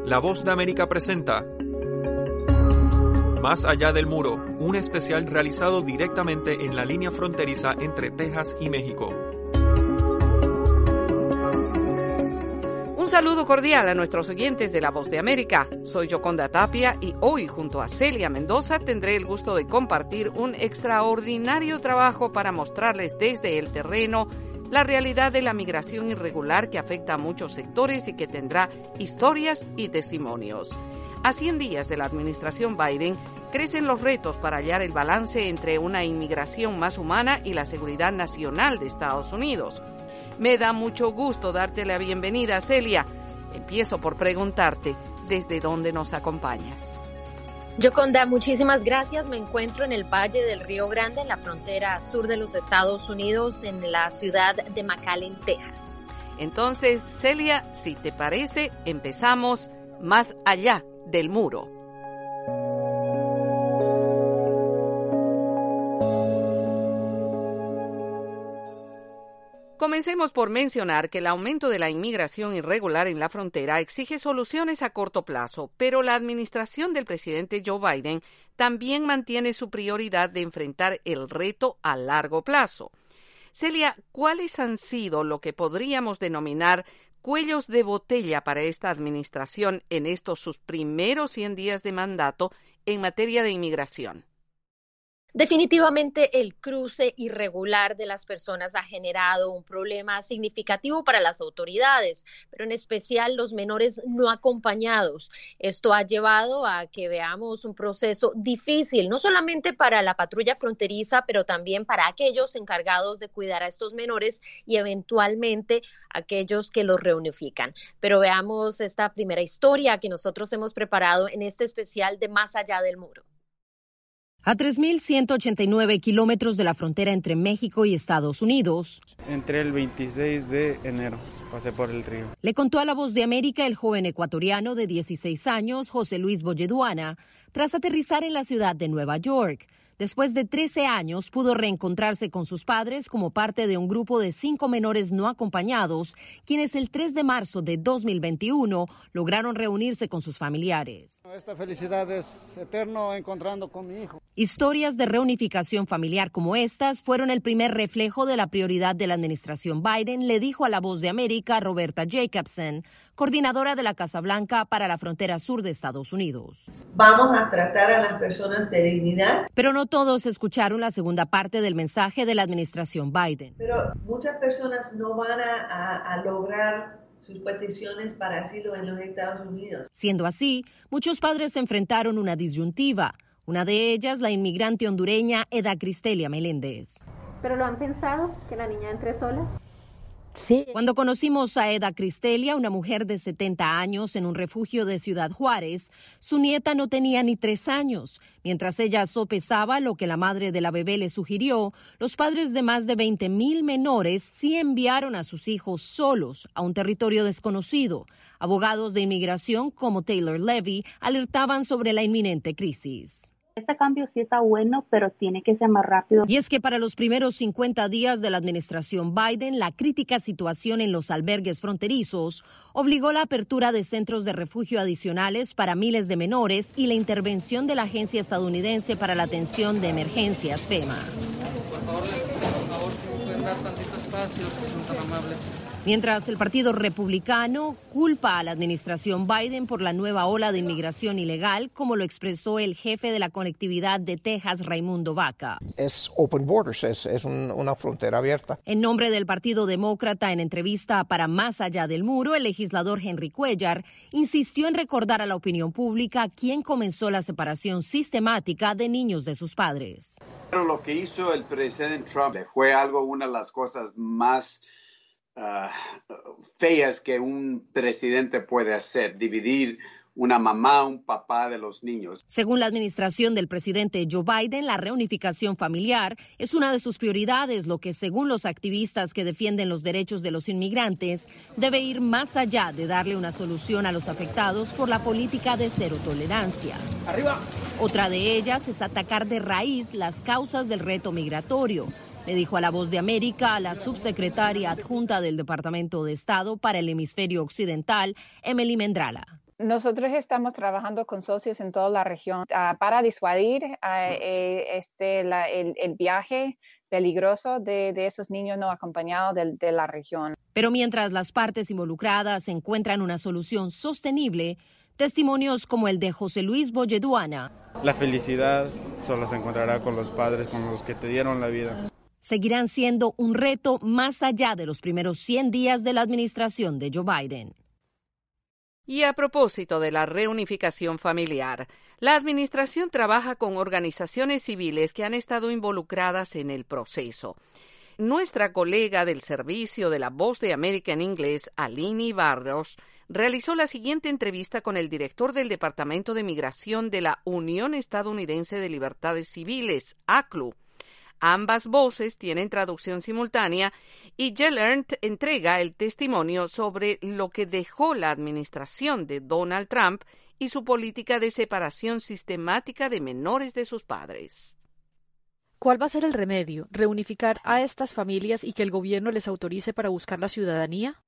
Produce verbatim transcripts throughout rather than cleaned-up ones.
La Voz de América presenta Más allá del muro, un especial realizado directamente en la línea fronteriza entre Texas y México. Un saludo cordial a nuestros oyentes de La Voz de América. Soy Yoconda Tapia y hoy, junto a Celia Mendoza, tendré el gusto de compartir un extraordinario trabajo para mostrarles desde el terreno la realidad de la migración irregular que afecta a muchos sectores y que tendrá historias y testimonios. A cien días de la administración Biden, crecen los retos para hallar el balance entre una inmigración más humana y la seguridad nacional de Estados Unidos. Me da mucho gusto darte la bienvenida, Celia. Empiezo por preguntarte, ¿desde dónde nos acompañas? Yoconda, muchísimas gracias. Me encuentro en el Valle del Río Grande, en la frontera sur de los Estados Unidos, en la ciudad de McAllen, Texas. Entonces, Celia, si te parece, empezamos más allá del muro. Comencemos por mencionar que el aumento de la inmigración irregular en la frontera exige soluciones a corto plazo, pero la administración del presidente Joe Biden también mantiene su prioridad de enfrentar el reto a largo plazo. Celia, ¿cuáles han sido lo que podríamos denominar cuellos de botella para esta administración en estos sus primeros cien días de mandato en materia de inmigración? Definitivamente el cruce irregular de las personas ha generado un problema significativo para las autoridades, pero en especial los menores no acompañados. Esto ha llevado a que veamos un proceso difícil, no solamente para la patrulla fronteriza, pero también para aquellos encargados de cuidar a estos menores y eventualmente aquellos que los reunifican. Pero veamos esta primera historia que nosotros hemos preparado en este especial de Más allá del muro. A tres mil ciento ochenta y nueve kilómetros de la frontera entre México y Estados Unidos. Entré el veintiséis de enero, pasé por el río. Le contó a La Voz de América el joven ecuatoriano de dieciséis años, José Luis Bolleduana, tras aterrizar en la ciudad de Nueva York. Después de trece años, pudo reencontrarse con sus padres como parte de un grupo de cinco menores no acompañados, quienes el tres de marzo de dos mil veintiuno lograron reunirse con sus familiares. Esta felicidad es eterno encontrando con mi hijo. Historias de reunificación familiar como estas fueron el primer reflejo de la prioridad de la administración Biden, le dijo a La Voz de América Roberta Jacobson, coordinadora de la Casa Blanca para la frontera sur de Estados Unidos. Vamos a tratar a las personas de dignidad. Pero no todos escucharon la segunda parte del mensaje de la administración Biden. Pero muchas personas no van a, a, a lograr sus peticiones para asilo en los Estados Unidos. Siendo así, muchos padres enfrentaron una disyuntiva. Una de ellas, la inmigrante hondureña Eda Cristelia Meléndez. ¿Pero lo han pensado, que la niña entre sola? Sí. Cuando conocimos a Eda Cristelia, una mujer de setenta años en un refugio de Ciudad Juárez, su nieta no tenía ni tres años. Mientras ella sopesaba lo que la madre de la bebé le sugirió, los padres de más de veinte mil menores sí enviaron a sus hijos solos a un territorio desconocido. Abogados de inmigración como Taylor Levy alertaban sobre la inminente crisis. Este cambio sí está bueno, pero tiene que ser más rápido. Y es que para los primeros cincuenta días de la administración Biden, la crítica situación en los albergues fronterizos obligó la apertura de centros de refugio adicionales para miles de menores y la intervención de la Agencia Estadounidense para la Atención de Emergencias, FEMA. Por favor, por favor, si me pueden dar tantito espacio, si son tan amables. Mientras el Partido Republicano culpa a la administración Biden por la nueva ola de inmigración ilegal, como lo expresó el jefe de la conectividad de Texas, Raimundo Vaca. Es open borders, es, es un, una frontera abierta. En nombre del Partido Demócrata, en entrevista para Más allá del muro, el legislador Henry Cuellar insistió en recordar a la opinión pública quién comenzó la separación sistemática de niños de sus padres. Pero lo que hizo el presidente Trump fue algo, una de las cosas más Uh, feas que un presidente puede hacer, dividir una mamá, un papá de los niños. Según la administración del presidente Joe Biden, la reunificación familiar es una de sus prioridades, lo que, según los activistas que defienden los derechos de los inmigrantes, debe ir más allá de darle una solución a los afectados por la política de cero tolerancia. ¡Arriba! Otra de ellas es atacar de raíz las causas del reto migratorio. Le dijo a La Voz de América a la subsecretaria adjunta del Departamento de Estado para el Hemisferio Occidental, Emily Mendrala. Nosotros estamos trabajando con socios en toda la región uh, para disuadir uh, eh, este, la, el, el viaje peligroso de, de esos niños no acompañados de, de la región. Pero mientras las partes involucradas encuentran una solución sostenible, testimonios como el de José Luis Bolleduana. La felicidad solo se encontrará con los padres, con los que te dieron la vida. Seguirán siendo un reto más allá de los primeros cien días de la administración de Joe Biden. Y a propósito de la reunificación familiar, la administración trabaja con organizaciones civiles que han estado involucradas en el proceso. Nuestra colega del servicio de La Voz de América en inglés, Aline Barros, realizó la siguiente entrevista con el director del Departamento de Migración de la Unión Estadounidense de Libertades Civiles, A C L U. Ambas voces tienen traducción simultánea y Gellert entrega el testimonio sobre lo que dejó la administración de Donald Trump y su política de separación sistemática de menores de sus padres. ¿Cuál va a ser el remedio? ¿Reunificar a estas familias y que el gobierno les autorice para buscar la ciudadanía?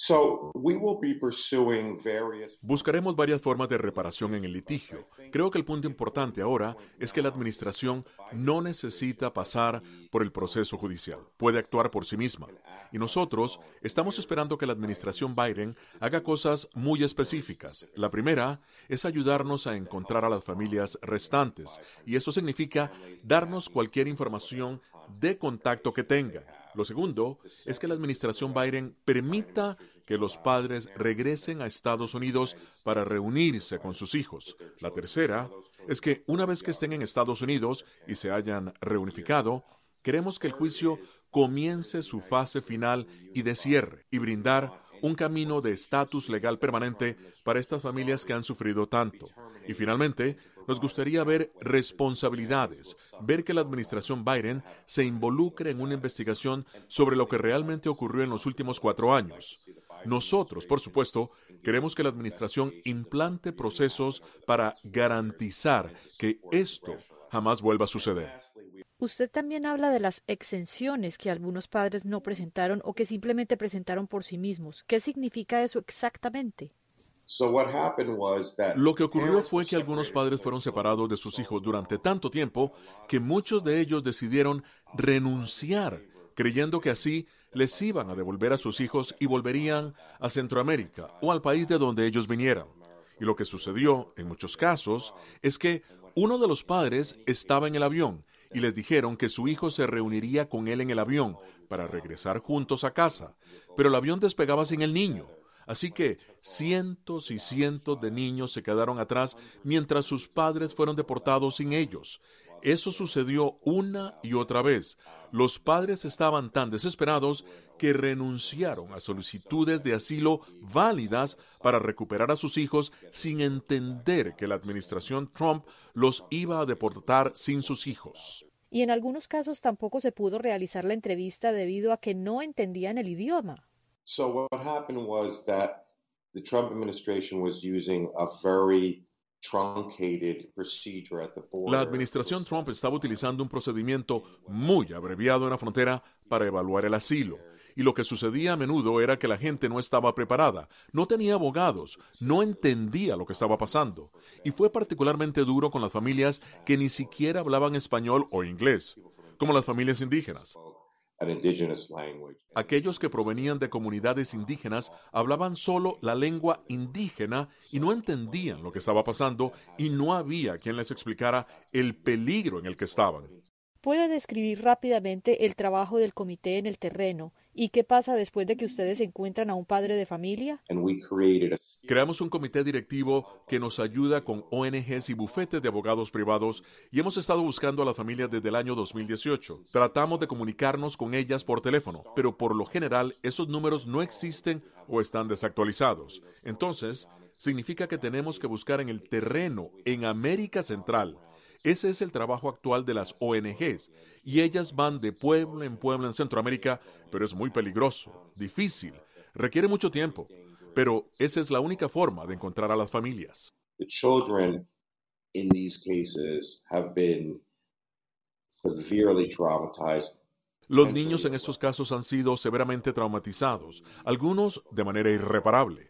Buscaremos varias formas de reparación en el litigio. Creo que el punto importante ahora es que la administración no necesita pasar por el proceso judicial. Puede actuar por sí misma. Y nosotros estamos esperando que la administración Biden haga cosas muy específicas. La primera es ayudarnos a encontrar a las familias restantes. Y eso significa darnos cualquier información de contacto que tengan. Lo segundo es que la administración Biden permita que los padres regresen a Estados Unidos para reunirse con sus hijos. La tercera es que una vez que estén en Estados Unidos y se hayan reunificado, queremos que el juicio comience su fase final y de cierre y brindar un camino de estatus legal permanente para estas familias que han sufrido tanto. Y finalmente, nos gustaría ver responsabilidades, ver que la administración Biden se involucre en una investigación sobre lo que realmente ocurrió en los últimos cuatro años. Nosotros, por supuesto, queremos que la administración implante procesos para garantizar que esto jamás vuelva a suceder. Usted también habla de las exenciones que algunos padres no presentaron o que simplemente presentaron por sí mismos. ¿Qué significa eso exactamente? Lo que ocurrió fue que algunos padres fueron separados de sus hijos durante tanto tiempo que muchos de ellos decidieron renunciar, creyendo que así les iban a devolver a sus hijos y volverían a Centroamérica o al país de donde ellos vinieran. Y lo que sucedió, en muchos casos, es que uno de los padres estaba en el avión y les dijeron que su hijo se reuniría con él en el avión para regresar juntos a casa, pero el avión despegaba sin el niño. Así que cientos y cientos de niños se quedaron atrás mientras sus padres fueron deportados sin ellos. Eso sucedió una y otra vez. Los padres estaban tan desesperados que renunciaron a solicitudes de asilo válidas para recuperar a sus hijos sin entender que la administración Trump los iba a deportar sin sus hijos. Y en algunos casos tampoco se pudo realizar la entrevista debido a que no entendían el idioma. So what happened was that the Trump administration was using a very truncated procedure at the border. La administración Trump estaba utilizando un procedimiento muy abreviado en la frontera para evaluar el asilo. Y lo que sucedía a menudo era que la gente no estaba preparada, no tenía abogados, no entendía lo que estaba pasando. Y fue particularmente duro con las familias que ni siquiera hablaban español o inglés, como las familias indígenas. Aquellos que provenían de comunidades indígenas hablaban solo la lengua indígena y no entendían lo que estaba pasando y no había quien les explicara el peligro en el que estaban. ¿Puede describir rápidamente el trabajo del comité en el terreno y qué pasa después de que ustedes encuentran a un padre de familia? Creamos un comité directivo que nos ayuda con O N Ges y bufetes de abogados privados y hemos estado buscando a las familias desde el año dos mil dieciocho. Tratamos de comunicarnos con ellas por teléfono, pero por lo general esos números no existen o están desactualizados. Entonces, significa que tenemos que buscar en el terreno, en América Central. Ese es el trabajo actual de las O N Ges, y ellas van de pueblo en pueblo en Centroamérica, pero es muy peligroso, difícil, requiere mucho tiempo, pero esa es la única forma de encontrar a las familias. The children in these cases have been severely traumatized. Los niños en estos casos han sido severamente traumatizados, algunos de manera irreparable.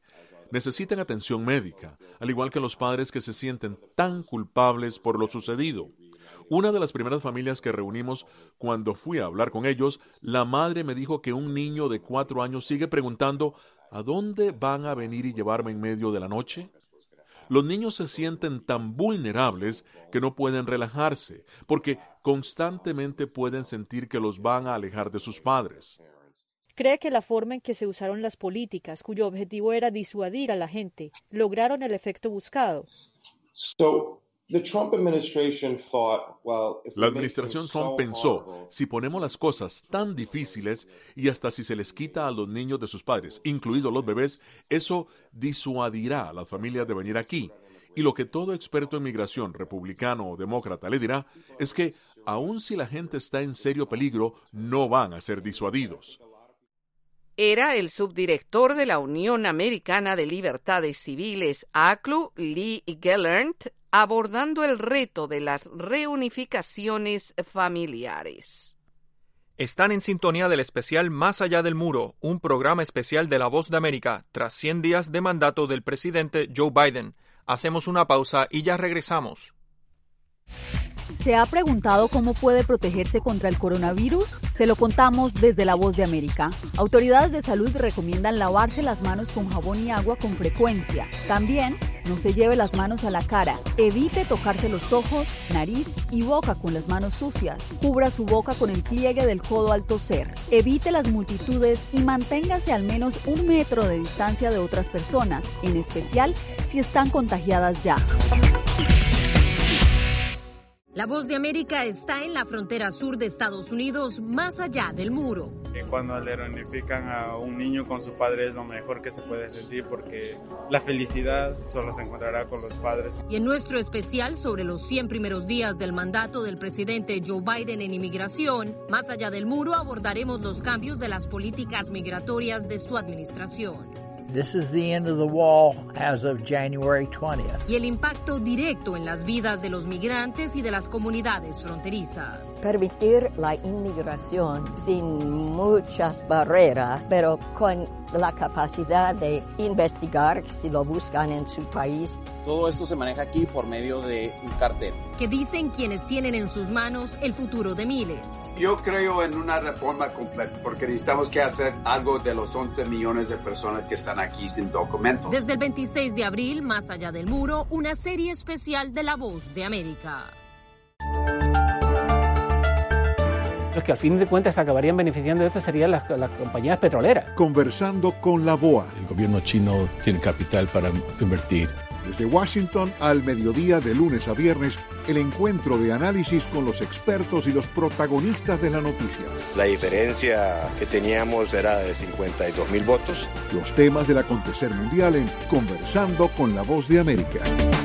necesitan atención médica, al igual que los padres que se sienten tan culpables por lo sucedido. Una de las primeras familias que reunimos cuando fui a hablar con ellos, la madre me dijo que un niño de cuatro años sigue preguntando ¿a dónde van a venir y llevarme en medio de la noche? Los niños se sienten tan vulnerables que no pueden relajarse, porque constantemente pueden sentir que los van a alejar de sus padres. ¿Cree que la forma en que se usaron las políticas, cuyo objetivo era disuadir a la gente, lograron el efecto buscado? So, the Trump administration thought, well, if La we make administración things Trump so pensó, horrible, si ponemos las cosas tan difíciles y hasta si se les quita a los niños de sus padres, incluidos los bebés, eso disuadirá a las familias de venir aquí. Y lo que todo experto en migración, republicano o demócrata, le dirá es que, aun si la gente está en serio peligro, no van a ser disuadidos. Era el subdirector de la Unión Americana de Libertades Civiles, A C L U, Lee Gelernt, abordando el reto de las reunificaciones familiares. Están en sintonía del especial Más allá del muro, un programa especial de La Voz de América, tras cien días de mandato del presidente Joe Biden. Hacemos una pausa y ya regresamos. ¿Se ha preguntado cómo puede protegerse contra el coronavirus? Se lo contamos desde La Voz de América. Autoridades de salud recomiendan lavarse las manos con jabón y agua con frecuencia. También, no se lleve las manos a la cara. Evite tocarse los ojos, nariz y boca con las manos sucias. Cubra su boca con el pliegue del codo al toser. Evite las multitudes y manténgase al menos un metro de distancia de otras personas, en especial si están contagiadas ya. La Voz de América está en la frontera sur de Estados Unidos, más allá del muro. Cuando le reunifican a un niño con su padre es lo mejor que se puede sentir porque la felicidad solo se encontrará con los padres. Y en nuestro especial sobre los cien primeros días del mandato del presidente Joe Biden en inmigración, más allá del muro abordaremos los cambios de las políticas migratorias de su administración. This is the end of the wall as of January twentieth. Y el impacto directo en las vidas de los migrantes y de las comunidades fronterizas. Permitir la inmigración sin muchas barreras, pero con la capacidad de investigar si lo buscan en su país. Todo esto se maneja aquí por medio de un cartel. Que dicen quienes tienen en sus manos el futuro de miles. Yo creo en una reforma completa porque necesitamos que hacer algo de los once millones de personas que están aquí sin documentos. Desde el veintiséis de abril, Más allá del muro, una serie especial de La Voz de América. Los que al fin de cuentas acabarían beneficiando de esto serían las, las compañías petroleras. Conversando con la B O A. El gobierno chino tiene capital para invertir. Desde Washington al mediodía de lunes a viernes, el encuentro de análisis con los expertos y los protagonistas de la noticia. La diferencia que teníamos era de cincuenta y dos mil votos. Los temas del acontecer mundial en Conversando con la Voz de América.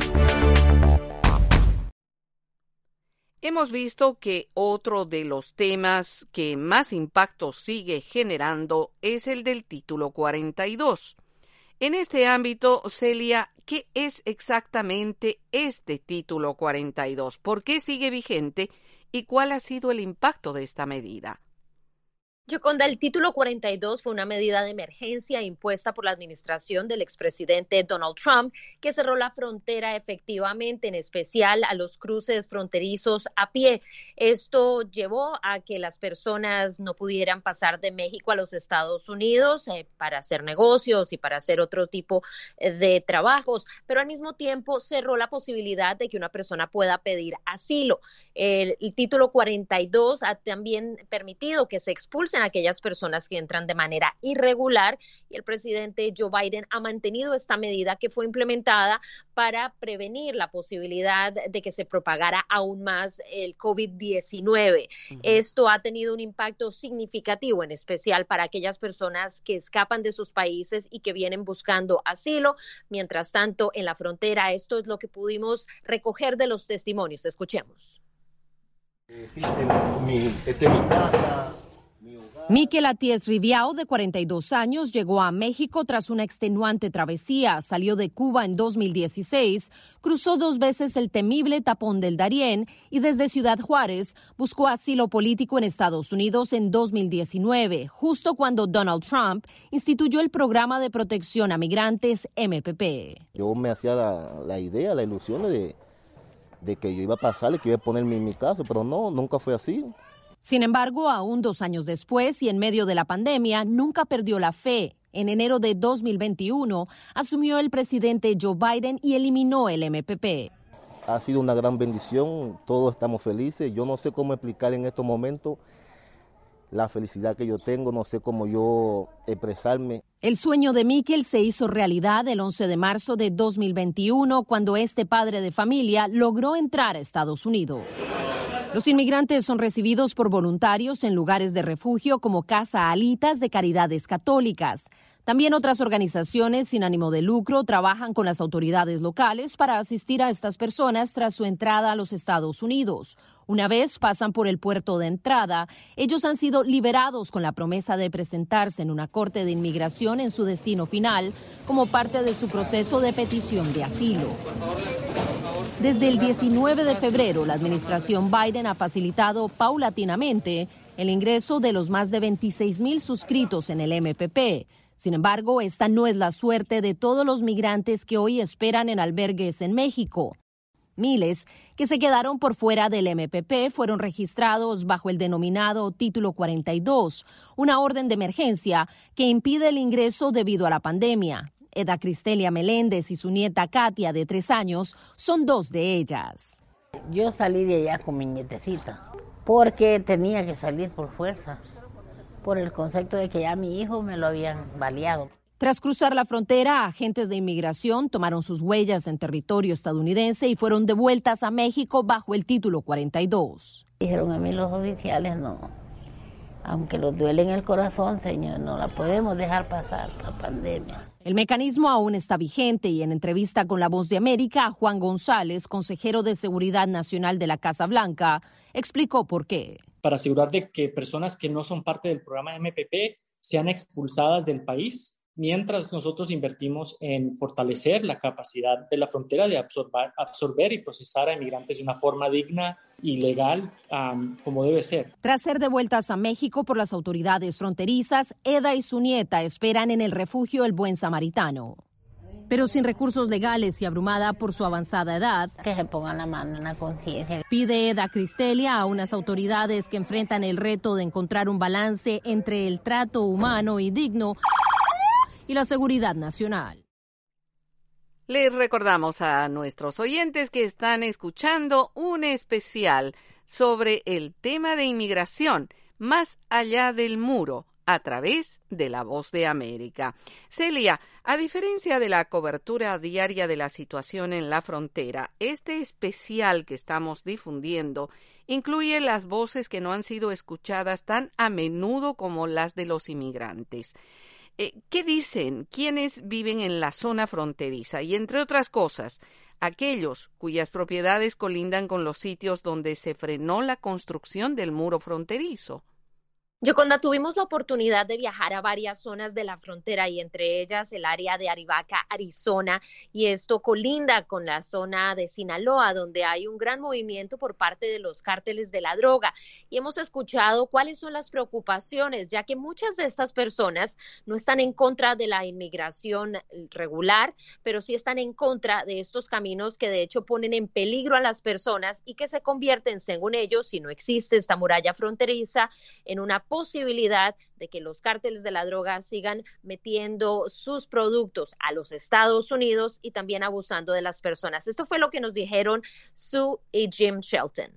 Hemos visto que otro de los temas que más impacto sigue generando es el del título cuarenta y dos. En este ámbito, Celia, ¿qué es exactamente este título cuarenta y dos? ¿Por qué sigue vigente? ¿Y cuál ha sido el impacto de esta medida? Yoconda, el título cuarenta y dos fue una medida de emergencia impuesta por la administración del expresidente Donald Trump, que cerró la frontera efectivamente, en especial a los cruces fronterizos a pie. Esto llevó a que las personas no pudieran pasar de México a los Estados Unidos eh, para hacer negocios y para hacer otro tipo de trabajos, pero al mismo tiempo cerró la posibilidad de que una persona pueda pedir asilo. El, el título cuarenta y dos ha también permitido que se expulse a aquellas personas que entran de manera irregular, y el presidente Joe Biden ha mantenido esta medida que fue implementada para prevenir la posibilidad de que se propagara aún más el COVID diecinueve. Uh-huh. Esto ha tenido un impacto significativo, en especial para aquellas personas que escapan de sus países y que vienen buscando asilo. Mientras tanto, en la frontera, esto es lo que pudimos recoger de los testimonios. Escuchemos. Este, mi, este es mi casa, mi hogar. Mikel Atiez Riviao, de cuarenta y dos años, llegó a México tras una extenuante travesía. Salió de Cuba en dos mil dieciséis, cruzó dos veces el temible tapón del Darién y desde Ciudad Juárez buscó asilo político en Estados Unidos en dos mil diecinueve, justo cuando Donald Trump instituyó el programa de protección a migrantes M P P. Yo me hacía la, la idea, la ilusión de, de que yo iba a pasarle, que iba a ponerme en mi caso, pero no, nunca fue así. Sin embargo, aún dos años después y en medio de la pandemia, nunca perdió la fe. En enero de dos mil veintiuno, asumió el presidente Joe Biden y eliminó el M P P. Ha sido una gran bendición, todos estamos felices. Yo no sé cómo explicar en estos momentos la felicidad que yo tengo, no sé cómo yo expresarme. El sueño de Mikel se hizo realidad el once de marzo de dos mil veintiuno, cuando este padre de familia logró entrar a Estados Unidos. Los inmigrantes son recibidos por voluntarios en lugares de refugio como Casa Alitas de Caridades Católicas. También otras organizaciones sin ánimo de lucro trabajan con las autoridades locales para asistir a estas personas tras su entrada a los Estados Unidos. Una vez pasan por el puerto de entrada, ellos han sido liberados con la promesa de presentarse en una corte de inmigración en su destino final como parte de su proceso de petición de asilo. Desde el diecinueve de febrero, la administración Biden ha facilitado paulatinamente el ingreso de los más de veintiséis mil suscritos en el M P P. Sin embargo, esta no es la suerte de todos los migrantes que hoy esperan en albergues en México. Miles que se quedaron por fuera del M P P fueron registrados bajo el denominado Título cuarenta y dos, una orden de emergencia que impide el ingreso debido a la pandemia. Eda Cristelia Meléndez y su nieta Katia, de tres años, son dos de ellas. Yo salí de allá con mi nietecita porque tenía que salir por fuerza, por el concepto de que ya mi hijo me lo habían baleado. Tras cruzar la frontera, agentes de inmigración tomaron sus huellas en territorio estadounidense y fueron devueltas a México bajo el Título cuarenta y dos. Dijeron a mí los oficiales, no, aunque los duele en el corazón, señor, no la podemos dejar pasar la pandemia. El mecanismo aún está vigente y en entrevista con La Voz de América, Juan González, consejero de Seguridad Nacional de la Casa Blanca, explicó por qué. Para asegurar de que personas que no son parte del programa M P P sean expulsadas del país, mientras nosotros invertimos en fortalecer la capacidad de la frontera de absorber, absorber y procesar a inmigrantes de una forma digna y legal, um, como debe ser. Tras ser devueltas a México por las autoridades fronterizas, Eda y su nieta esperan en el refugio El Buen Samaritano. Pero sin recursos legales y abrumada por su avanzada edad, que se pongan la mano en la conciencia. Pide Eda Cristelia a unas autoridades que enfrentan el reto de encontrar un balance entre el trato humano y digno y la seguridad nacional. Les recordamos a nuestros oyentes que están escuchando un especial sobre el tema de inmigración más allá del muro a través de La Voz de América. Celia, a diferencia de la cobertura diaria de la situación en la frontera, este especial que estamos difundiendo incluye las voces que no han sido escuchadas tan a menudo como las de los inmigrantes. Eh, ¿Qué dicen quienes viven en la zona fronteriza? Y entre otras cosas, aquellos cuyas propiedades colindan con los sitios donde se frenó la construcción del muro fronterizo. Yoconda, tuvimos la oportunidad de viajar a varias zonas de la frontera y entre ellas el área de Arivaca, Arizona, y esto colinda con la zona de Sinaloa, donde hay un gran movimiento por parte de los cárteles de la droga. Y hemos escuchado cuáles son las preocupaciones, ya que muchas de estas personas no están en contra de la inmigración regular, pero sí están en contra de estos caminos que de hecho ponen en peligro a las personas y que se convierten, según ellos, si no existe esta muralla fronteriza, en una posibilidad de que los cárteles de la droga sigan metiendo sus productos a los Estados Unidos y también abusando de las personas. Esto fue lo que nos dijeron Sue y Jim Chilton.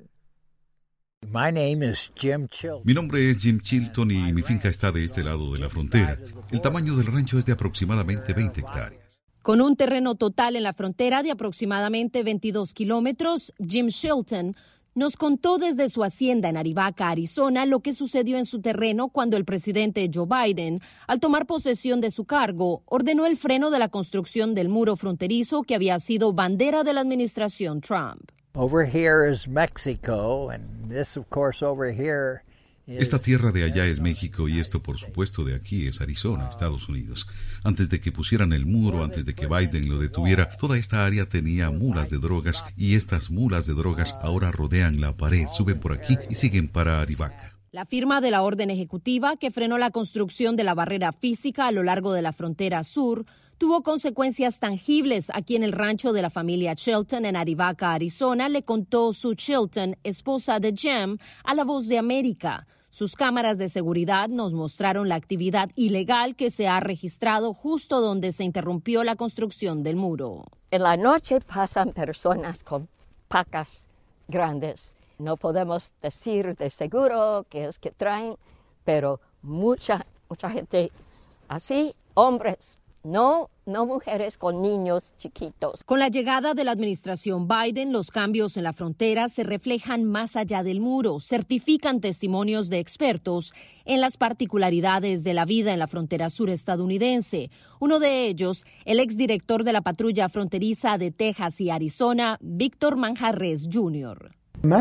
My name is Jim Chilton. Mi nombre es Jim Chilton y mi finca está de este lado de la frontera. El tamaño del rancho es de aproximadamente veinte hectáreas. Con un terreno total en la frontera de aproximadamente veintidós kilómetros, Jim Chilton nos contó desde su hacienda en Arivaca, Arizona, lo que sucedió en su terreno cuando el presidente Joe Biden, al tomar posesión de su cargo, ordenó el freno de la construcción del muro fronterizo que había sido bandera de la administración Trump. Over here is Mexico, and this, of course, over here Esta tierra de allá es México y esto, por supuesto, de aquí es Arizona, Estados Unidos. Antes de que pusieran el muro, antes de que Biden lo detuviera, toda esta área tenía mulas de drogas y estas mulas de drogas ahora rodean la pared, suben por aquí y siguen para Arivaca. La firma de la orden ejecutiva que frenó la construcción de la barrera física a lo largo de la frontera sur tuvo consecuencias tangibles aquí en el rancho de la familia Chilton en Arivaca, Arizona, le contó Sue Chilton, esposa de Jem, a La Voz de América. Sus cámaras de seguridad nos mostraron la actividad ilegal que se ha registrado justo donde se interrumpió la construcción del muro. En la noche pasan personas con pacas grandes. No podemos decir de seguro qué es que traen, pero mucha, mucha gente así, hombres, no, no mujeres con niños chiquitos. Con la llegada de la administración Biden, los cambios en la frontera se reflejan más allá del muro, certifican testimonios de expertos en las particularidades de la vida en la frontera sur estadounidense. Uno de ellos, el exdirector de la patrulla fronteriza de Texas y Arizona, Víctor Manjarres junior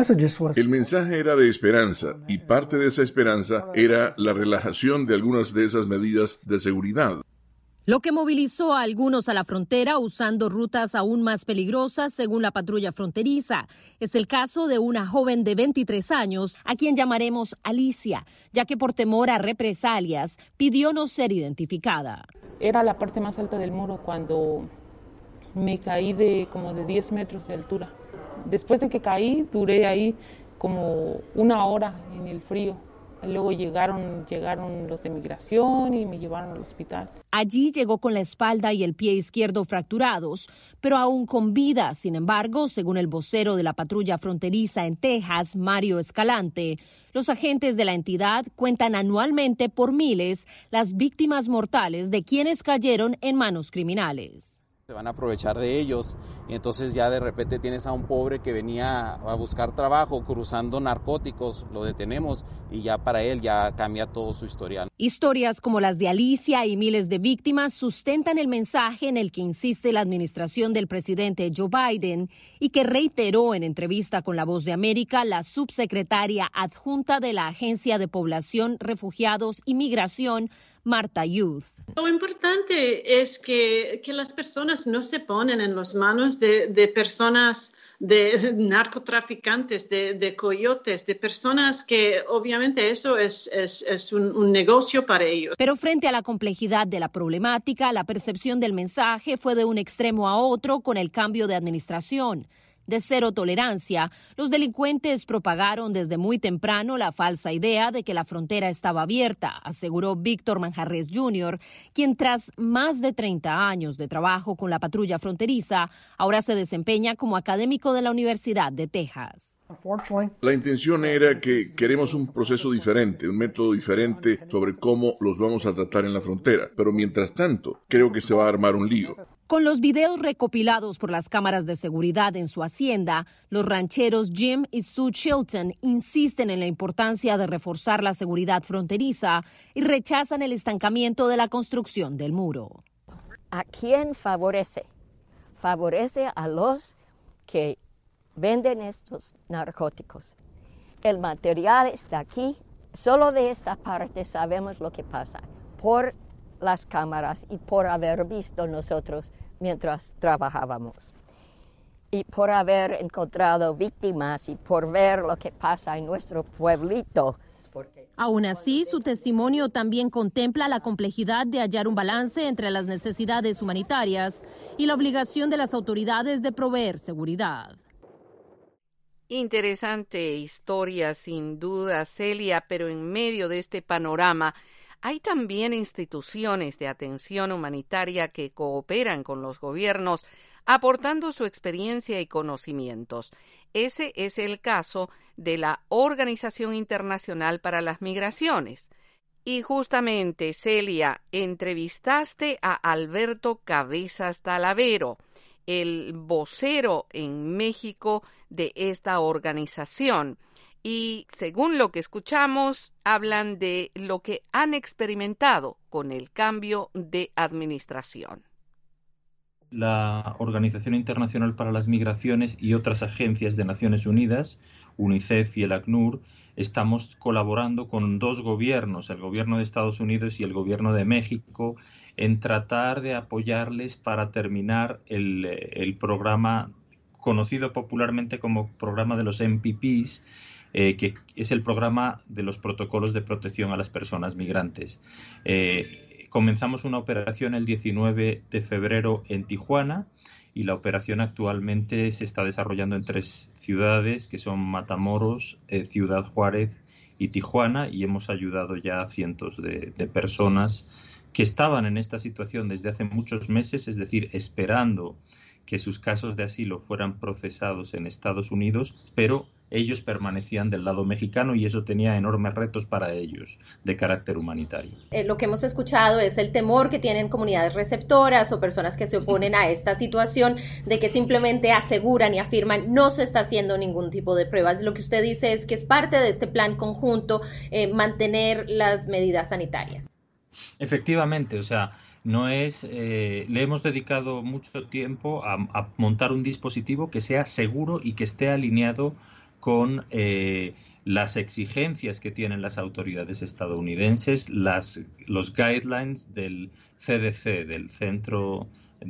El mensaje era de esperanza y parte de esa esperanza era la relajación de algunas de esas medidas de seguridad. Lo que movilizó a algunos a la frontera usando rutas aún más peligrosas, según la patrulla fronteriza. Es el caso de una joven de veintitrés años, a quien llamaremos Alicia, ya que por temor a represalias pidió no ser identificada. Era la parte más alta del muro cuando me caí de como de diez metros de altura. Después de que caí, duré ahí como una hora en el frío. Luego llegaron, llegaron los de migración y me llevaron al hospital. Allí llegó con la espalda y el pie izquierdo fracturados, pero aún con vida. Sin embargo, según el vocero de la patrulla fronteriza en Texas, Mario Escalante, los agentes de la entidad cuentan anualmente por miles las víctimas mortales de quienes cayeron en manos criminales. Se van a aprovechar de ellos y entonces ya de repente tienes a un pobre que venía a buscar trabajo cruzando narcóticos, lo detenemos y ya para él ya cambia todo su historial. Historias como las de Alicia y miles de víctimas sustentan el mensaje en el que insiste la administración del presidente Joe Biden y que reiteró en entrevista con La Voz de América la subsecretaria adjunta de la Agencia de Población, Refugiados y Migración, Marta Youth. Lo importante es que, que las personas no se ponen en las manos de, de personas, de narcotraficantes, de, de coyotes, de personas que obviamente eso es, es, es un, un negocio para ellos. Pero frente a la complejidad de la problemática, la percepción del mensaje fue de un extremo a otro con el cambio de administración. De cero tolerancia, los delincuentes propagaron desde muy temprano la falsa idea de que la frontera estaba abierta, aseguró Víctor Manjarres junior, quien tras más de treinta años de trabajo con la patrulla fronteriza, ahora se desempeña como académico de la Universidad de Texas. La intención era que queremos un proceso diferente, un método diferente sobre cómo los vamos a tratar en la frontera, pero mientras tanto creo que se va a armar un lío. Con los videos recopilados por las cámaras de seguridad en su hacienda, los rancheros Jim y Sue Chilton insisten en la importancia de reforzar la seguridad fronteriza y rechazan el estancamiento de la construcción del muro. ¿A quién favorece? Favorece a los que venden estos narcóticos. El material está aquí, solo de esta parte sabemos lo que pasa, por las cámaras y por haber visto nosotros mientras trabajábamos. Y por haber encontrado víctimas y por ver lo que pasa en nuestro pueblito. Aún así, su testimonio también contempla la complejidad de hallar un balance entre las necesidades humanitarias y la obligación de las autoridades de proveer seguridad. Interesante historia, sin duda, Celia, pero en medio de este panorama hay también instituciones de atención humanitaria que cooperan con los gobiernos, aportando su experiencia y conocimientos. Ese es el caso de la Organización Internacional para las Migraciones. Y justamente, Celia, entrevistaste a Alberto Cabezas Talavero, el vocero en México de esta organización. Y según lo que escuchamos, hablan de lo que han experimentado con el cambio de administración. La Organización Internacional para las Migraciones y otras agencias de Naciones Unidas, UNICEF y el ACNUR, estamos colaborando con dos gobiernos, el gobierno de Estados Unidos y el gobierno de México, en tratar de apoyarles para terminar el, el programa conocido popularmente como programa de los M P Ps, eh, que es el programa de los protocolos de protección a las personas migrantes. Eh, comenzamos una operación el diecinueve de febrero en Tijuana y la operación actualmente se está desarrollando en tres ciudades, que son Matamoros, eh, Ciudad Juárez y Tijuana, y hemos ayudado ya a cientos de, de personas que estaban en esta situación desde hace muchos meses, es decir, esperando que sus casos de asilo fueran procesados en Estados Unidos, pero ellos permanecían del lado mexicano y eso tenía enormes retos para ellos de carácter humanitario. Eh, lo que hemos escuchado es el temor que tienen comunidades receptoras o personas que se oponen a esta situación de que simplemente aseguran y afirman no se está haciendo ningún tipo de pruebas. Lo que usted dice es que es parte de este plan conjunto eh, mantener las medidas sanitarias. Efectivamente, o sea, no es, eh, le hemos dedicado mucho tiempo a, a montar un dispositivo que sea seguro y que esté alineado con eh, las exigencias que tienen las autoridades estadounidenses, las, los guidelines del C D C, del Centro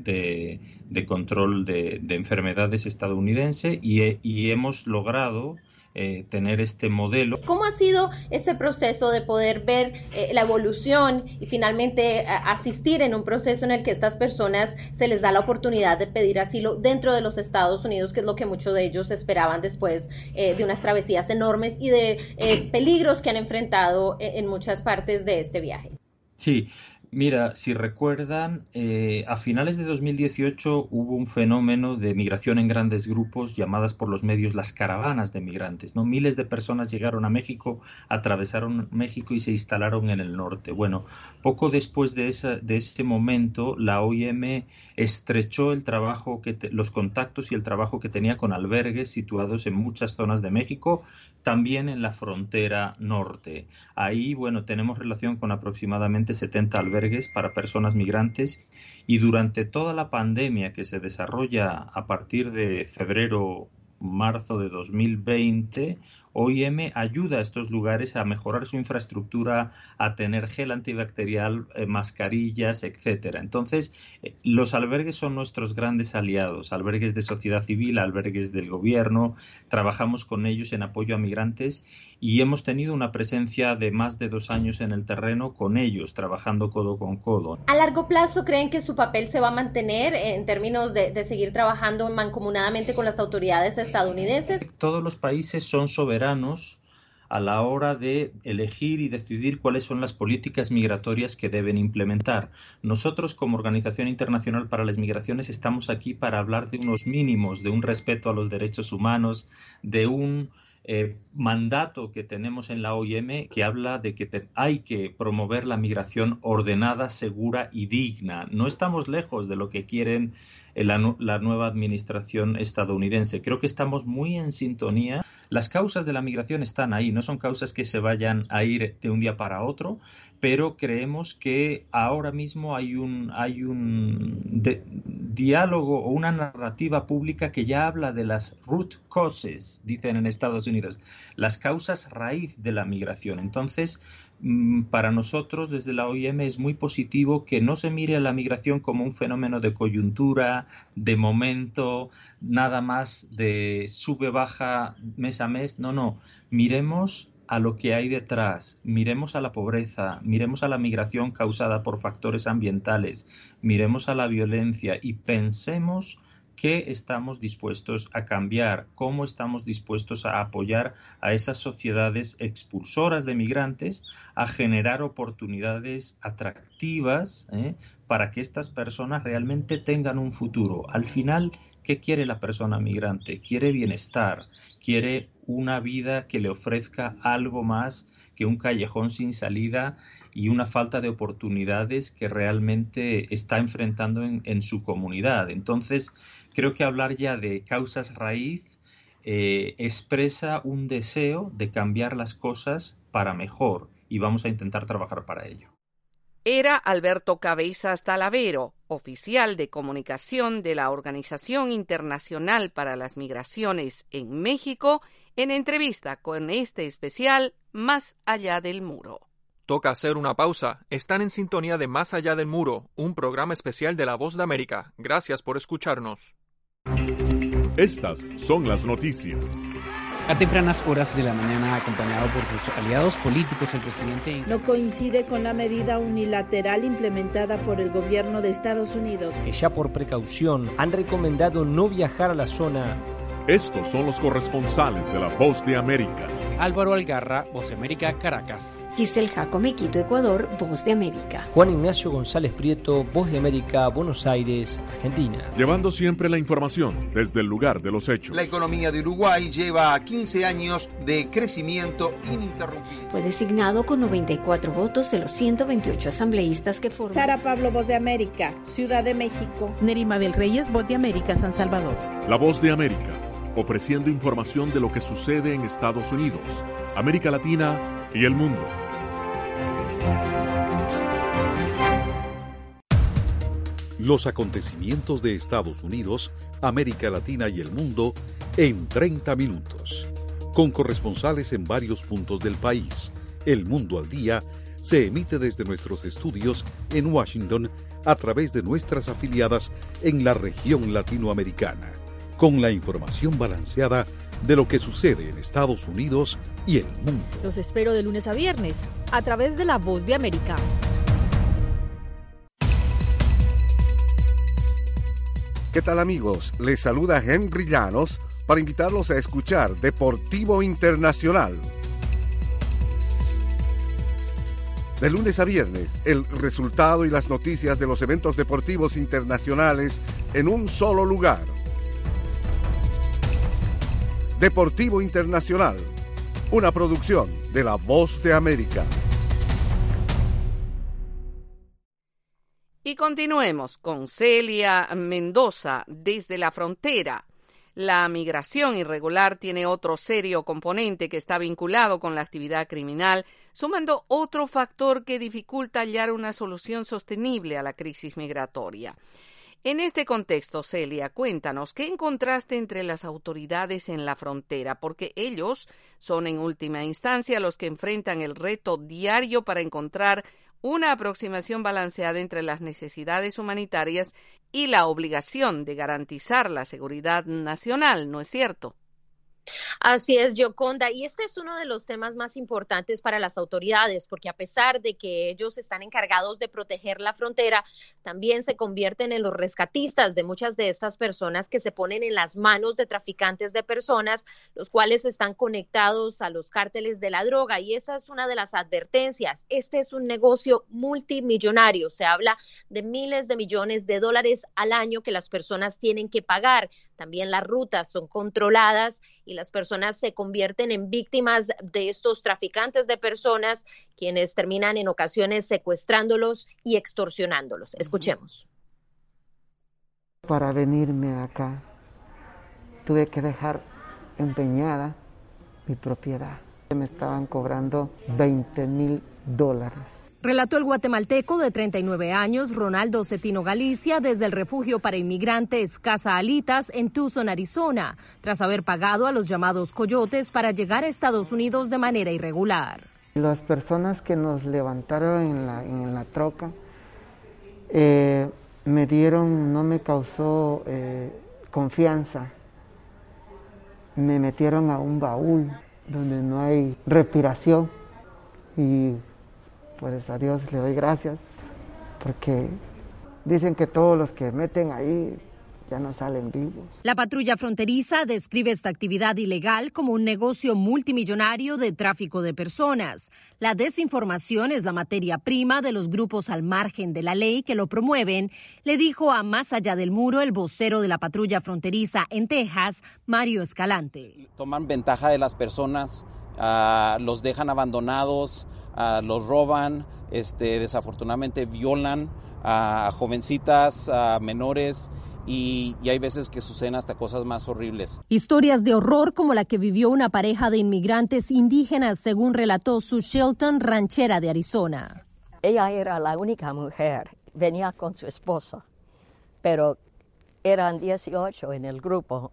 de, de Control de, de Enfermedades estadounidense, y, y hemos logrado Eh, tener este modelo. ¿Cómo ha sido ese proceso de poder ver eh, la evolución y finalmente eh, asistir en un proceso en el que estas personas se les da la oportunidad de pedir asilo dentro de los Estados Unidos, que es lo que muchos de ellos esperaban después eh, de unas travesías enormes y de eh, peligros que han enfrentado en, en muchas partes de este viaje? Sí. Mira, si recuerdan, eh, a finales de dos mil dieciocho hubo un fenómeno de migración en grandes grupos llamadas por los medios las caravanas de migrantes, ¿no? Miles de personas llegaron a México, atravesaron México y se instalaron en el norte. Bueno, poco después de, esa, de ese momento, la O I M estrechó el trabajo que te, los contactos y el trabajo que tenía con albergues situados en muchas zonas de México, también en la frontera norte. Ahí, bueno, tenemos relación con aproximadamente setenta albergues para personas migrantes, y durante toda la pandemia que se desarrolla a partir de febrero, marzo de dos mil veinte, O I M ayuda a estos lugares a mejorar su infraestructura, a tener gel antibacterial, eh, mascarillas, etcétera. Entonces, eh, los albergues son nuestros grandes aliados, albergues de sociedad civil, albergues del gobierno. Trabajamos con ellos en apoyo a migrantes y hemos tenido una presencia de más de dos años en el terreno con ellos, trabajando codo con codo. ¿A largo plazo creen que su papel se va a mantener en términos de, de seguir trabajando mancomunadamente con las autoridades estadounidenses? Todos los países son soberanos a la hora de elegir y decidir cuáles son las políticas migratorias que deben implementar. Nosotros, como Organización Internacional para las Migraciones, estamos aquí para hablar de unos mínimos, de un respeto a los derechos humanos, de un eh, mandato que tenemos en la O I M que habla de que te, hay que promover la migración ordenada, segura y digna. No estamos lejos de lo que quieren La, la nueva administración estadounidense. Creo que estamos muy en sintonía. Las causas de la migración están ahí, no son causas que se vayan a ir de un día para otro, pero creemos que ahora mismo hay un, hay un de, diálogo o una narrativa pública que ya habla de las root causes, dicen en Estados Unidos, las causas raíz de la migración. Entonces, para nosotros desde la O I M es muy positivo que no se mire a la migración como un fenómeno de coyuntura, de momento, nada más de sube, baja, mes a mes. No, no, miremos a lo que hay detrás, miremos a la pobreza, miremos a la migración causada por factores ambientales, miremos a la violencia y pensemos qué estamos dispuestos a cambiar, cómo estamos dispuestos a apoyar a esas sociedades expulsoras de migrantes, a generar oportunidades atractivas ¿eh? para que estas personas realmente tengan un futuro. Al final, ¿qué quiere la persona migrante? Quiere bienestar, quiere una vida que le ofrezca algo más que un callejón sin salida y una falta de oportunidades que realmente está enfrentando en, en su comunidad. Entonces, creo que hablar ya de causas raíz eh, expresa un deseo de cambiar las cosas para mejor y vamos a intentar trabajar para ello. Era Alberto Cabezas Talavero, oficial de comunicación de la Organización Internacional para las Migraciones en México, en entrevista con este especial Más allá del muro. Toca hacer una pausa. Están en sintonía de Más allá del muro, un programa especial de La Voz de América. Gracias por escucharnos. Estas son las noticias. A tempranas horas de la mañana, acompañado por sus aliados políticos, el presidente no coincide con la medida unilateral implementada por el gobierno de Estados Unidos, que ya por precaución han recomendado no viajar a la zona. Estos son los corresponsales de La Voz de América. Álvaro Algarra, Voz de América, Caracas. Giselle Jacome, Quito, Ecuador, Voz de América. Juan Ignacio González Prieto, Voz de América, Buenos Aires, Argentina. Llevando siempre la información desde el lugar de los hechos. La economía de Uruguay lleva quince años de crecimiento ininterrumpido. Fue designado con noventa y cuatro votos de los ciento veintiocho asambleístas que forman. Sara Pablo, Voz de América, Ciudad de México. Nerima del Reyes, Voz de América, San Salvador. La Voz de América, ofreciendo información de lo que sucede en Estados Unidos, América Latina y el mundo. Los acontecimientos de Estados Unidos, América Latina y el mundo en treinta minutos. Con corresponsales en varios puntos del país. El Mundo al Día se emite desde nuestros estudios en Washington a través de nuestras afiliadas en la región latinoamericana, con la información balanceada de lo que sucede en Estados Unidos y el mundo. Los espero de lunes a viernes, a través de La Voz de América. ¿Qué tal, amigos? Les saluda Henry Llanos para invitarlos a escuchar Deportivo Internacional. De lunes a viernes, el resultado y las noticias de los eventos deportivos internacionales en un solo lugar. Deportivo Internacional, una producción de La Voz de América. Y continuemos con Celia Mendoza desde la frontera. La migración irregular tiene otro serio componente que está vinculado con la actividad criminal, sumando otro factor que dificulta hallar una solución sostenible a la crisis migratoria. En este contexto, Celia, cuéntanos, ¿qué encontraste entre las autoridades en la frontera? Porque ellos son en última instancia los que enfrentan el reto diario para encontrar una aproximación balanceada entre las necesidades humanitarias y la obligación de garantizar la seguridad nacional, ¿no es cierto? Así es, Yoconda, y este es uno de los temas más importantes para las autoridades, porque a pesar de que ellos están encargados de proteger la frontera, también se convierten en los rescatistas de muchas de estas personas que se ponen en las manos de traficantes de personas, los cuales están conectados a los cárteles de la droga, y esa es una de las advertencias. Este es un negocio multimillonario, se habla de miles de millones de dólares al año que las personas tienen que pagar. También las rutas son controladas y las personas se convierten en víctimas de estos traficantes de personas, quienes terminan en ocasiones secuestrándolos y extorsionándolos. Escuchemos. Para venirme acá, tuve que dejar empeñada mi propiedad. Me estaban cobrando veinte mil dólares. Relató el guatemalteco de treinta y nueve años, Ronaldo Cetino Galicia, desde el refugio para inmigrantes Casa Alitas en Tucson, Arizona, tras haber pagado a los llamados coyotes para llegar a Estados Unidos de manera irregular. Las personas que nos levantaron en la, en la troca eh, me dieron, no me causó eh, confianza. Me metieron a un baúl donde no hay respiración y pues a Dios le doy gracias, porque dicen que todos los que meten ahí ya no salen vivos. La patrulla fronteriza describe esta actividad ilegal como un negocio multimillonario de tráfico de personas. La desinformación es la materia prima de los grupos al margen de la ley que lo promueven, le dijo a Más allá del muro el vocero de la patrulla fronteriza en Texas, Mario Escalante. Toman ventaja de las personas, uh, los dejan abandonados, Uh, los roban, este, desafortunadamente violan a jovencitas, a menores y, y hay veces que suceden hasta cosas más horribles. Historias de horror como la que vivió una pareja de inmigrantes indígenas, según relató Sue Shelton, ranchera de Arizona. Ella era la única mujer, venía con su esposo pero eran dieciocho en el grupo